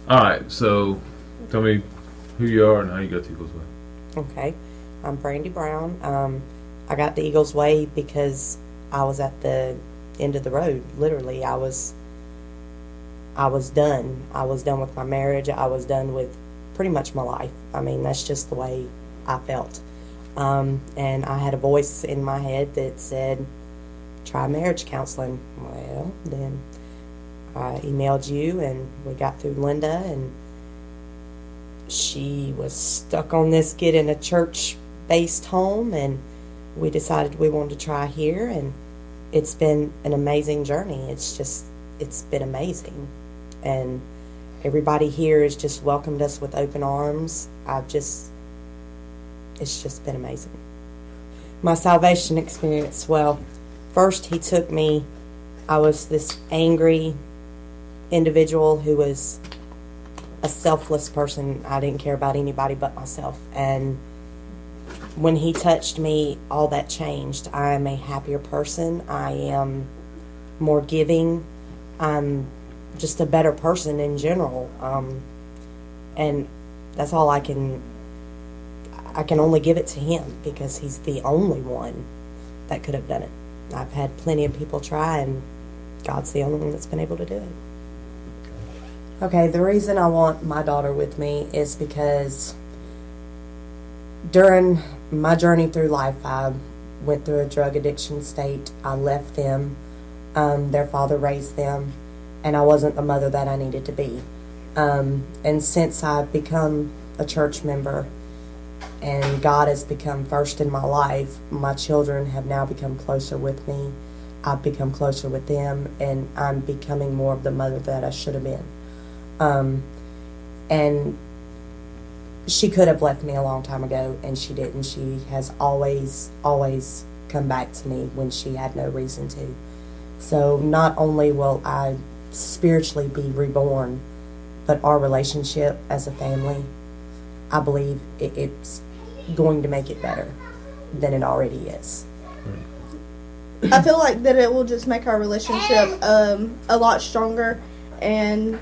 All right, so tell me who you are and how you got to Eagles Way. Okay, I'm Brandy Brown. I got to Eagles Way because I was at the end of the road. Literally, I was done. I was done with my marriage. I was done with pretty much my life. I mean, that's just the way I felt. And I had a voice in my head that said, try marriage counseling. Well, then I emailed you, and we got through Linda, and she was stuck on this getting a church-based home, and we decided we wanted to try here, and it's been an amazing journey. It's been amazing. And everybody here has just welcomed us with open arms. It's just been amazing. My salvation experience, well, first he took me, I was this angry individual who was a selfless person. I didn't care about anybody but myself. And when he touched me, all that changed. I am a happier person. I am more giving. I'm just a better person in general. And that's all I can only give it to him, because he's the only one that could have done it. I've had plenty of people try, and God's the only one that's been able to do it. Okay, the reason I want my daughter with me is because during my journey through life, I went through a drug addiction state. I left them. Their father raised them, and I wasn't the mother that I needed to be. And since I've become a church member and God has become first in my life, my children have now become closer with me. I've become closer with them, and I'm becoming more of the mother that I should have been. And she could have left me a long time ago, and she didn't. She has always come back to me when she had no reason to. So not only will I spiritually be reborn, but our relationship as a family, I believe it's going to make it better than it already is. I feel like that it will just make our relationship a lot stronger, and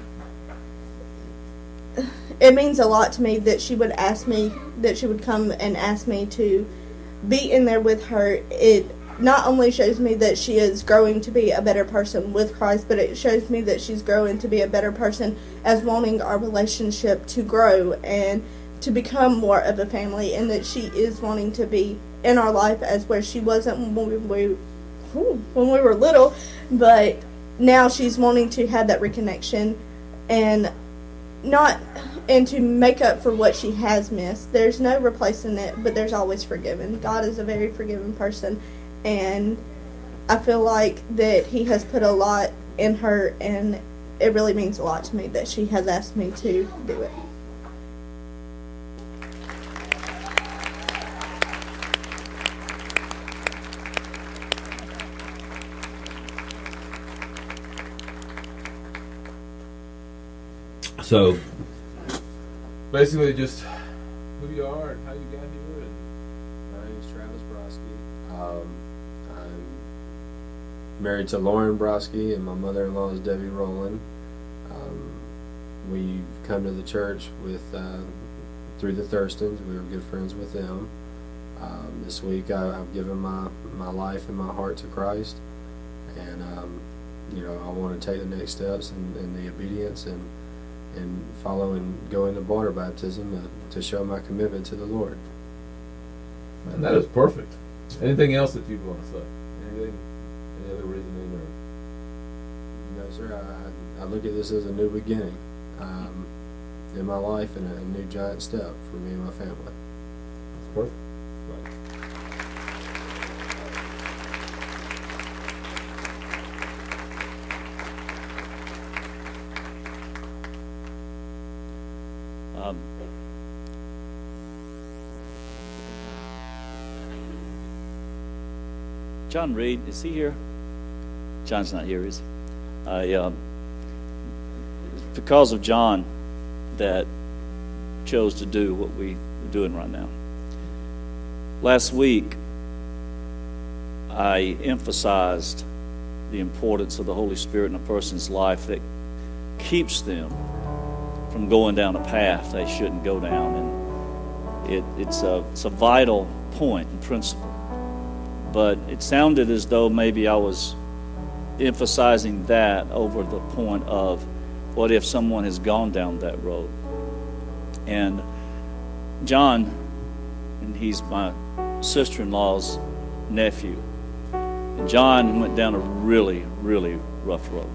it means a lot to me that she would come and ask me to be in there with her. It not only shows me that she is growing to be a better person with Christ, but it shows me that she's growing to be a better person as wanting our relationship to grow and to become more of a family, and that she is wanting to be in our life as where she wasn't when we were little, but now she's wanting to have that reconnection and to make up for what she has missed. There's no replacing it, but there's always forgiven. God is a very forgiving person, and I feel like that he has put a lot in her, and it really means a lot to me that she has asked me to do it. So, basically, just who you are and how you got here. And my name is Travis Broski. I'm married to Lauren Broski, and my mother-in-law is Debbie Rowland. We've come to the church through the Thurstons. We were good friends with them. This week, I've given my life and my heart to Christ, and I want to take the next steps in the obedience and follow and go into water baptism to show my commitment to the Lord. And that is perfect. Anything else that you'd want to say? Any other reasoning? No, sir. I look at this as a new beginning in my life and a new giant step for me and my family. That's perfect. John Reed, is he here? John's not here, is he? It's because of John that chose to do what we're doing right now. Last week, I emphasized the importance of the Holy Spirit in a person's life that keeps them from going down a path they shouldn't go down. And it's a vital point and principle. But it sounded as though maybe I was emphasizing that over the point of what if someone has gone down that road. And John, and he's my sister-in-law's nephew, and John went down a really, really rough road.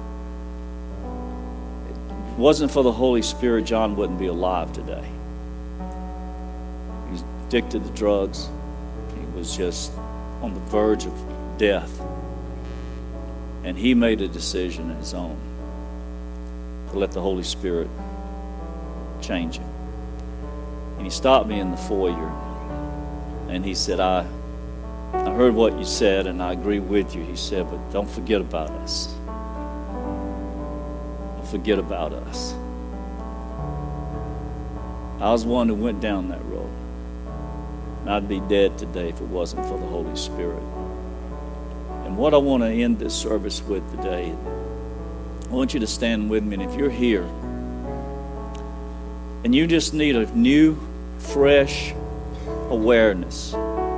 If it wasn't for the Holy Spirit, John wouldn't be alive today. He was addicted to drugs. He was just on the verge of death. And he made a decision of his own to let the Holy Spirit change him. And he stopped me in the foyer and he said, I heard what you said and I agree with you. He said, but don't forget about us. Don't forget about us. I was one who went down that road. And I'd be dead today if it wasn't for the Holy Spirit. And what I want to end this service with today, I want you to stand with me. And if you're here and you just need a new, fresh awareness,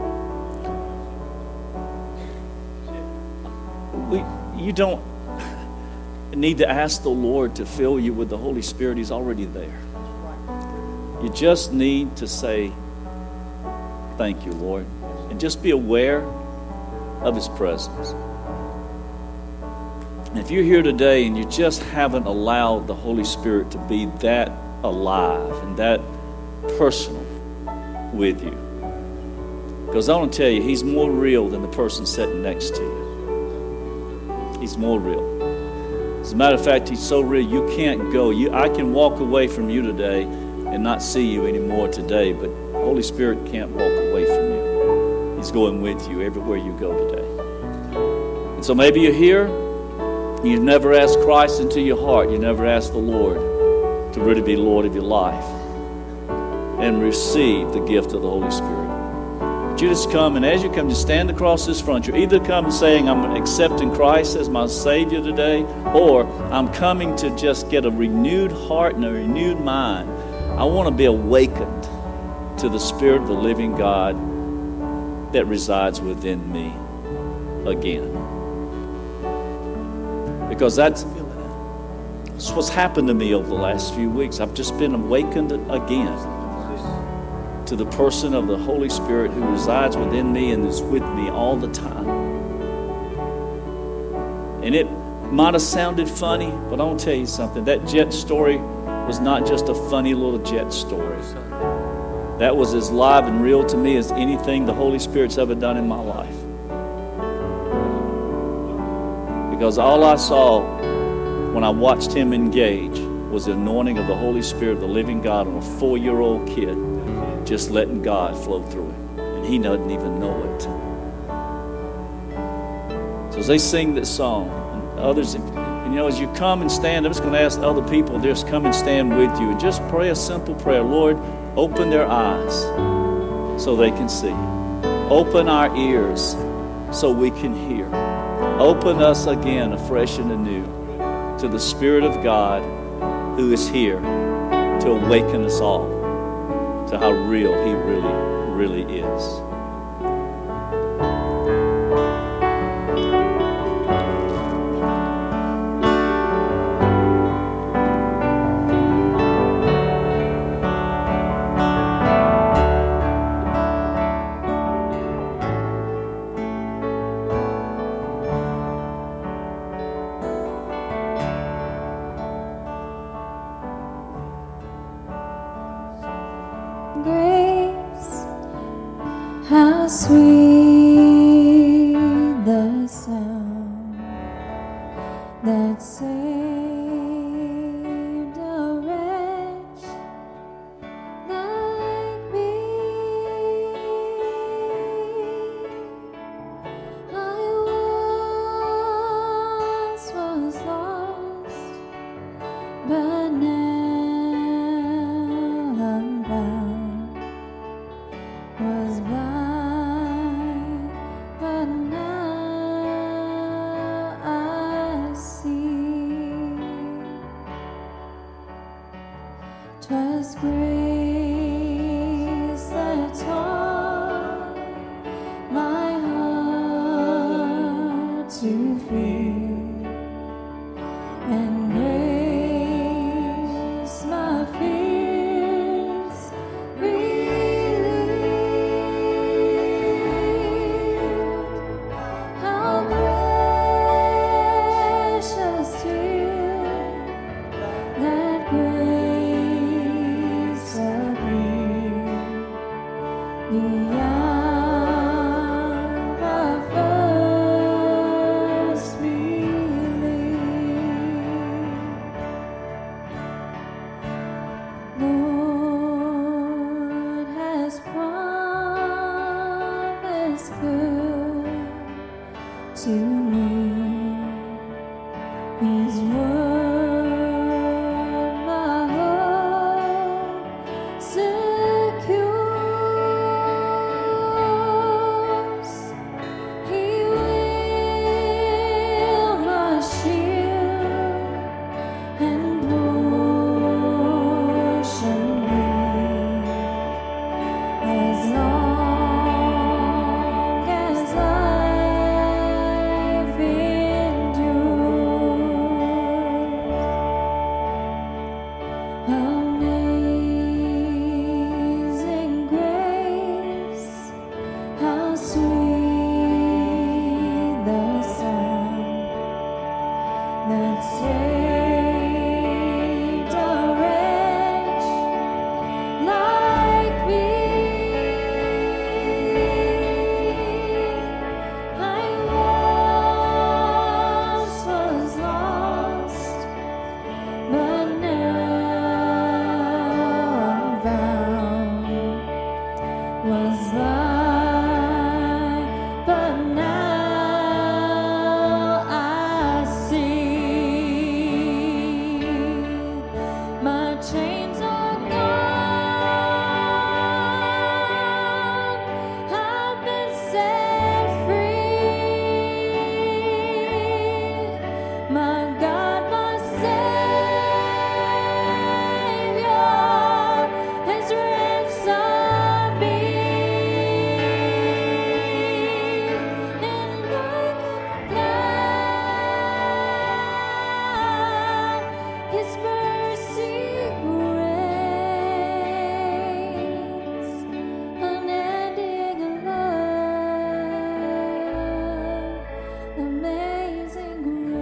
you don't need to ask the Lord to fill you with the Holy Spirit. He's already there. You just need to say, thank you, Lord. And just be aware of His presence. And if you're here today and you just haven't allowed the Holy Spirit to be that alive and that personal with you, because I want to tell you, He's more real than the person sitting next to you. He's more real. As a matter of fact, He's so real you can't go. I can walk away from you today and not see you anymore today, but the Holy Spirit can't walk away from you. He's going with you everywhere you go today. And so maybe you're here, you've never asked Christ into your heart, you never asked the Lord to really be Lord of your life and receive the gift of the Holy Spirit. But you just come, and as you come, just stand across this front. You either come saying, I'm accepting Christ as my Savior today, or I'm coming to just get a renewed heart and a renewed mind. I want to be awakened to the Spirit of the living God that resides within me again. Because that's what's happened to me over the last few weeks. I've just been awakened again to the person of the Holy Spirit who resides within me and is with me all the time. And it might have sounded funny, but I want to tell you something. That jet story was not just a funny little jet story. That was as live and real to me as anything the Holy Spirit's ever done in my life. Because all I saw when I watched Him engage was the anointing of the Holy Spirit of the living God on a 4-year-old kid, just letting God flow through him. And he doesn't even know it. So as they sing this song, and others, as you come and stand, I'm just going to ask other people just come and stand with you and just pray a simple prayer. Lord, open their eyes so they can see. Open our ears so we can hear. Open us again afresh and anew to the Spirit of God who is here to awaken us all to how real He really, really is. Grace, how sweet the sound that saved a wretch like me. I once was lost, but now I'm found. Was blind, 'Twas grace that taught my heart to fear, and grace my fears relieved. How precious here that grace appeared, the hour I first believed. Lord has promised good to me. His word my hope secures. He will my shield and portion be, as long as life endures. Amazing grace, how sweet the sound that saved a wretch like me. I once was lost, but now I'm found. Was blind, but now I see. My chains are gone. I've been set free. My God, my Savior has ransomed me. And like a flood, His mercy reigns, unending love, amazing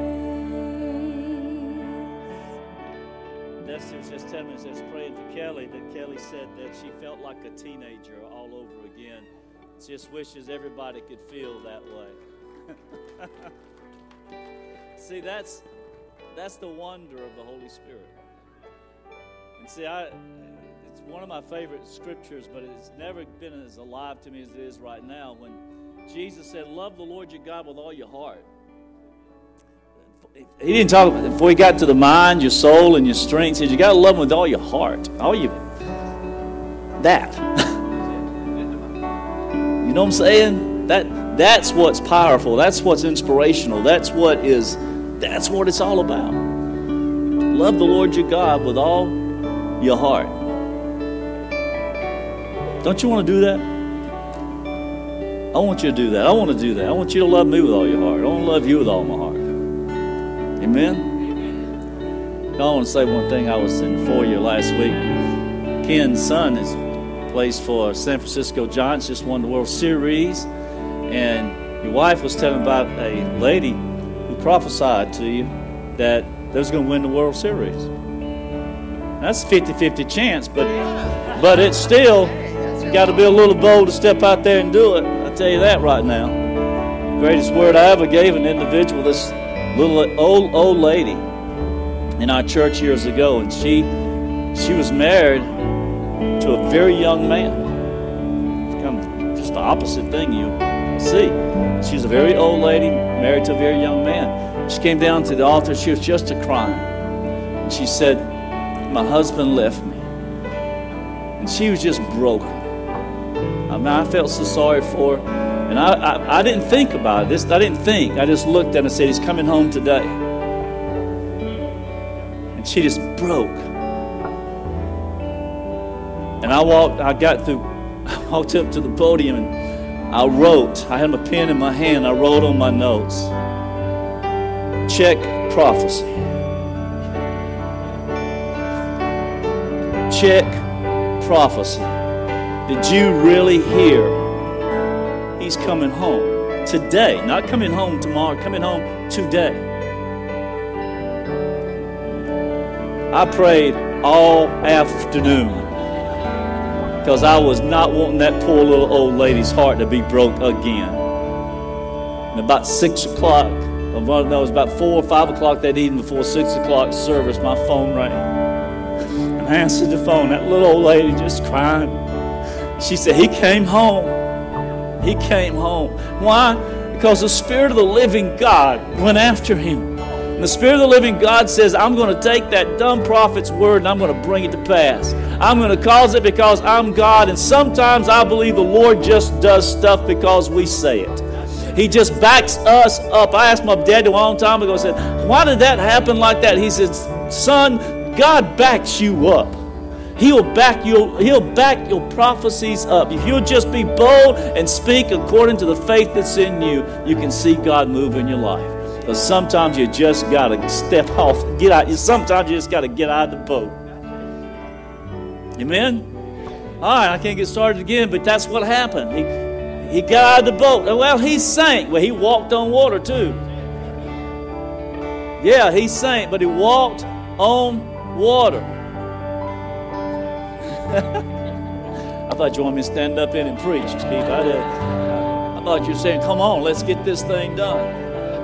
grace. Destiny was just telling me as I was praying for Kelly that Kelly said that she felt like a teenager all over again. Just wishes everybody could feel that way. See, that's the wonder of the Holy Spirit. And see, it's one of my favorite scriptures, but it's never been as alive to me as it is right now. When Jesus said, "Love the Lord your God with all your heart." He didn't talk about it before he got to the mind, your soul, and your strength. He said, you got to love him with all your heart, all your that. You know what I'm saying? That's what's powerful. That's what's inspirational. That's what it's all about. Love the Lord your God with all your heart. Don't you want to do that? I want you to do that. I want to do that. I want you to love me with all your heart. I want to love you with all my heart. Amen? I want to say one thing. I was in foyer last week. Ken's son plays for San Francisco Giants, just won the World Series. And your wife was telling about a lady who prophesied to you that they was going to win the World Series. That's a 50-50 chance, but it's still, you got to be a little bold to step out there and do it. I'll tell you that right now. The greatest word I ever gave an individual, this little old lady in our church years ago, and she was married to a very young man. It's kind of just the opposite thing you see. She's a very old lady married to a very young man. She came down to the altar. She was just a-crying, and she said, "My husband left me," and she was just broken. I mean, I felt so sorry for her. And I didn't think about it. I didn't think. I just looked at him and said, "He's coming home today." And she just broke. And I walked up to the podium and I wrote. I had my pen in my hand. I wrote on my notes, check prophecy. Check prophecy. Did you really hear? He's coming home today. Not coming home tomorrow, coming home today. I prayed all afternoon because I was not wanting that poor little old lady's heart to be broke again. And about 6 o'clock, it was about 4 or 5 o'clock that evening before 6 o'clock service, my phone rang. And I answered the phone. That little old lady just crying. She said, he came home. He came home. Why? Because the Spirit of the living God went after him. And the Spirit of the living God says, I'm going to take that dumb prophet's word and I'm going to bring it to pass. I'm going to cause it because I'm God. And sometimes I believe the Lord just does stuff because we say it. He just backs us up. I asked my dad a long time ago, I said, why did that happen like that? He said, son, God backs you up. He'll back your prophecies up. If you'll just be bold and speak according to the faith that's in you, you can see God move in your life. Because sometimes you just got to step off, get out. Sometimes you just got to get out of the boat. Amen? All right, I can't get started again, but that's what happened. He got out of the boat. Well, he sank. Well, he walked on water too. Yeah, he sank, but he walked on water. I thought you wanted me to stand up in and preach, Keith. I thought you were saying, come on, let's get this thing done.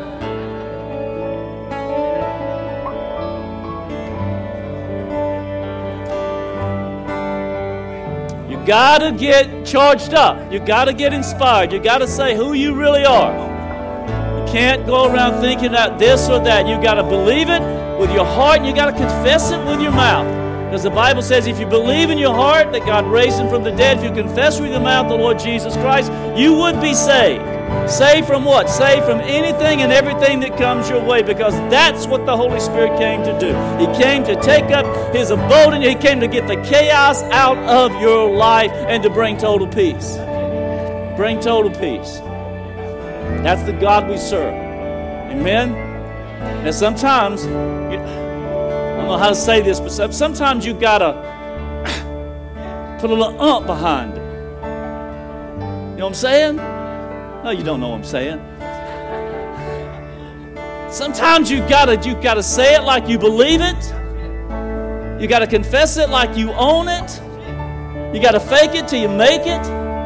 You got to get charged up. You got to get inspired. You got to say who you really are. You can't go around thinking that this or that. You got to believe it with your heart and you got to confess it with your mouth. Because the Bible says if you believe in your heart that God raised him from the dead, if you confess with your mouth the Lord Jesus Christ, you would be saved. Saved from what? Saved from anything and everything that comes your way, because that's what the Holy Spirit came to do. He came to take up his abode in you. He came to get the chaos out of your life and to bring total peace. Bring total peace. That's the God we serve. Amen? And sometimes, I don't know how to say this, but sometimes you got to put a little behind it. You know what I'm saying? No, you don't know what I'm saying. Sometimes you gotta say it like you believe it. You gotta confess it like you own it. You gotta fake it till you make it.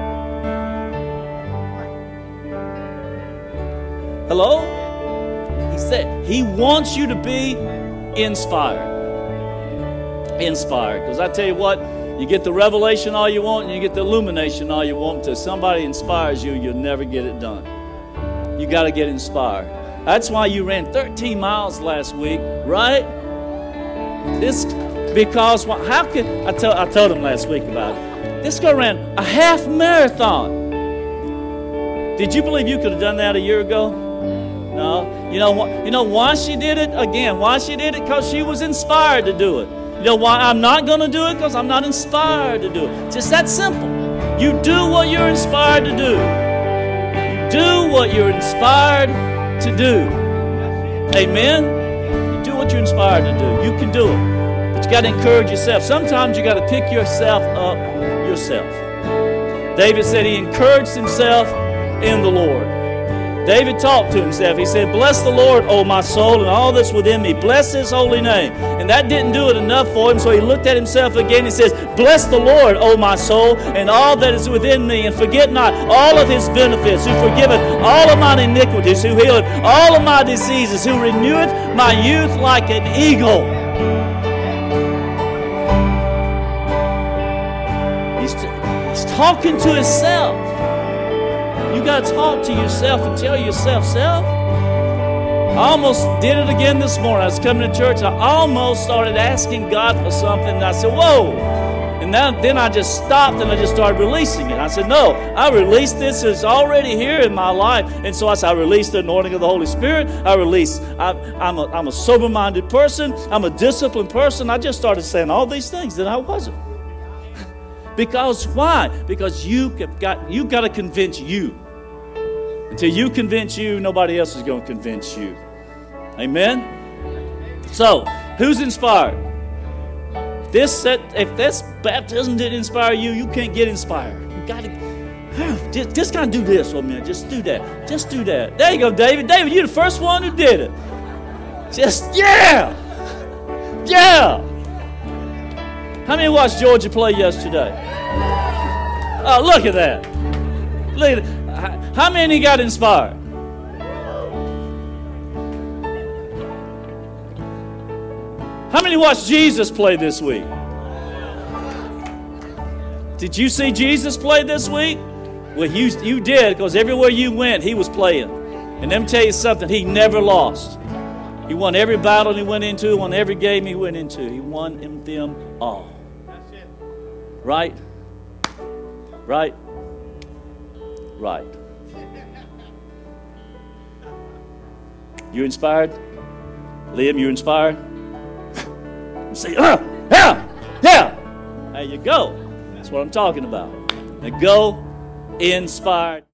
Hello? He said he wants you to be inspired. Inspired. Because I tell you what, you get the revelation all you want and you get the illumination all you want. Until somebody inspires you, you'll never get it done. You got to get inspired. That's why you ran 13 miles last week, right? Because how could I told him last week about it. This girl ran a half marathon. Did you believe you could have done that a year ago? No. You know why she did it? Again, why she did it? Because she was inspired to do it. You know why I'm not going to do it? Because I'm not inspired to do it. It's just that simple. You do what you're inspired to do. You do what you're inspired to do. Amen? You do what you're inspired to do. You can do it. But you got to encourage yourself. Sometimes you got to pick yourself up yourself. David said he encouraged himself in the Lord. David talked to himself. He said, bless the Lord, O my soul, and all that's within me. Bless his holy name. And that didn't do it enough for him, so he looked at himself again. He says, bless the Lord, O my soul, and all that is within me, and forget not all of his benefits, who forgiveth all of mine iniquities, who healeth all of my diseases, who reneweth my youth like an eagle. He's talking to himself. You got to talk to yourself and tell yourself, self. I almost did it again this morning. I was coming to church. I almost started asking God for something. And I said, whoa. And then I just stopped and I just started releasing it. I said, no, I released this. It's already here in my life. And so I said, I released the anointing of the Holy Spirit. I'm a sober-minded person. I'm a disciplined person. I just started saying all these things that I wasn't. Because why? Because you got to convince you. Until you convince you, nobody else is going to convince you. Amen? So, who's inspired? If this baptism didn't inspire you, you can't get inspired. You got to just kind of do this for a minute. Just do that. Just do that. There you go, David. David, you're the first one who did it. Just, yeah! Yeah! How many watched Georgia play yesterday? Oh, look at that. Look at that. How many got inspired? How many watched Jesus play this week? Did you see Jesus play this week? Well, you did, because everywhere you went, he was playing. And let me tell you something, he never lost. He won every battle he went into, won every game he went into. He won them all. Right? Right? Right. You inspired? Liam, you inspired? Say, yeah! There you go. That's what I'm talking about. Now go inspired.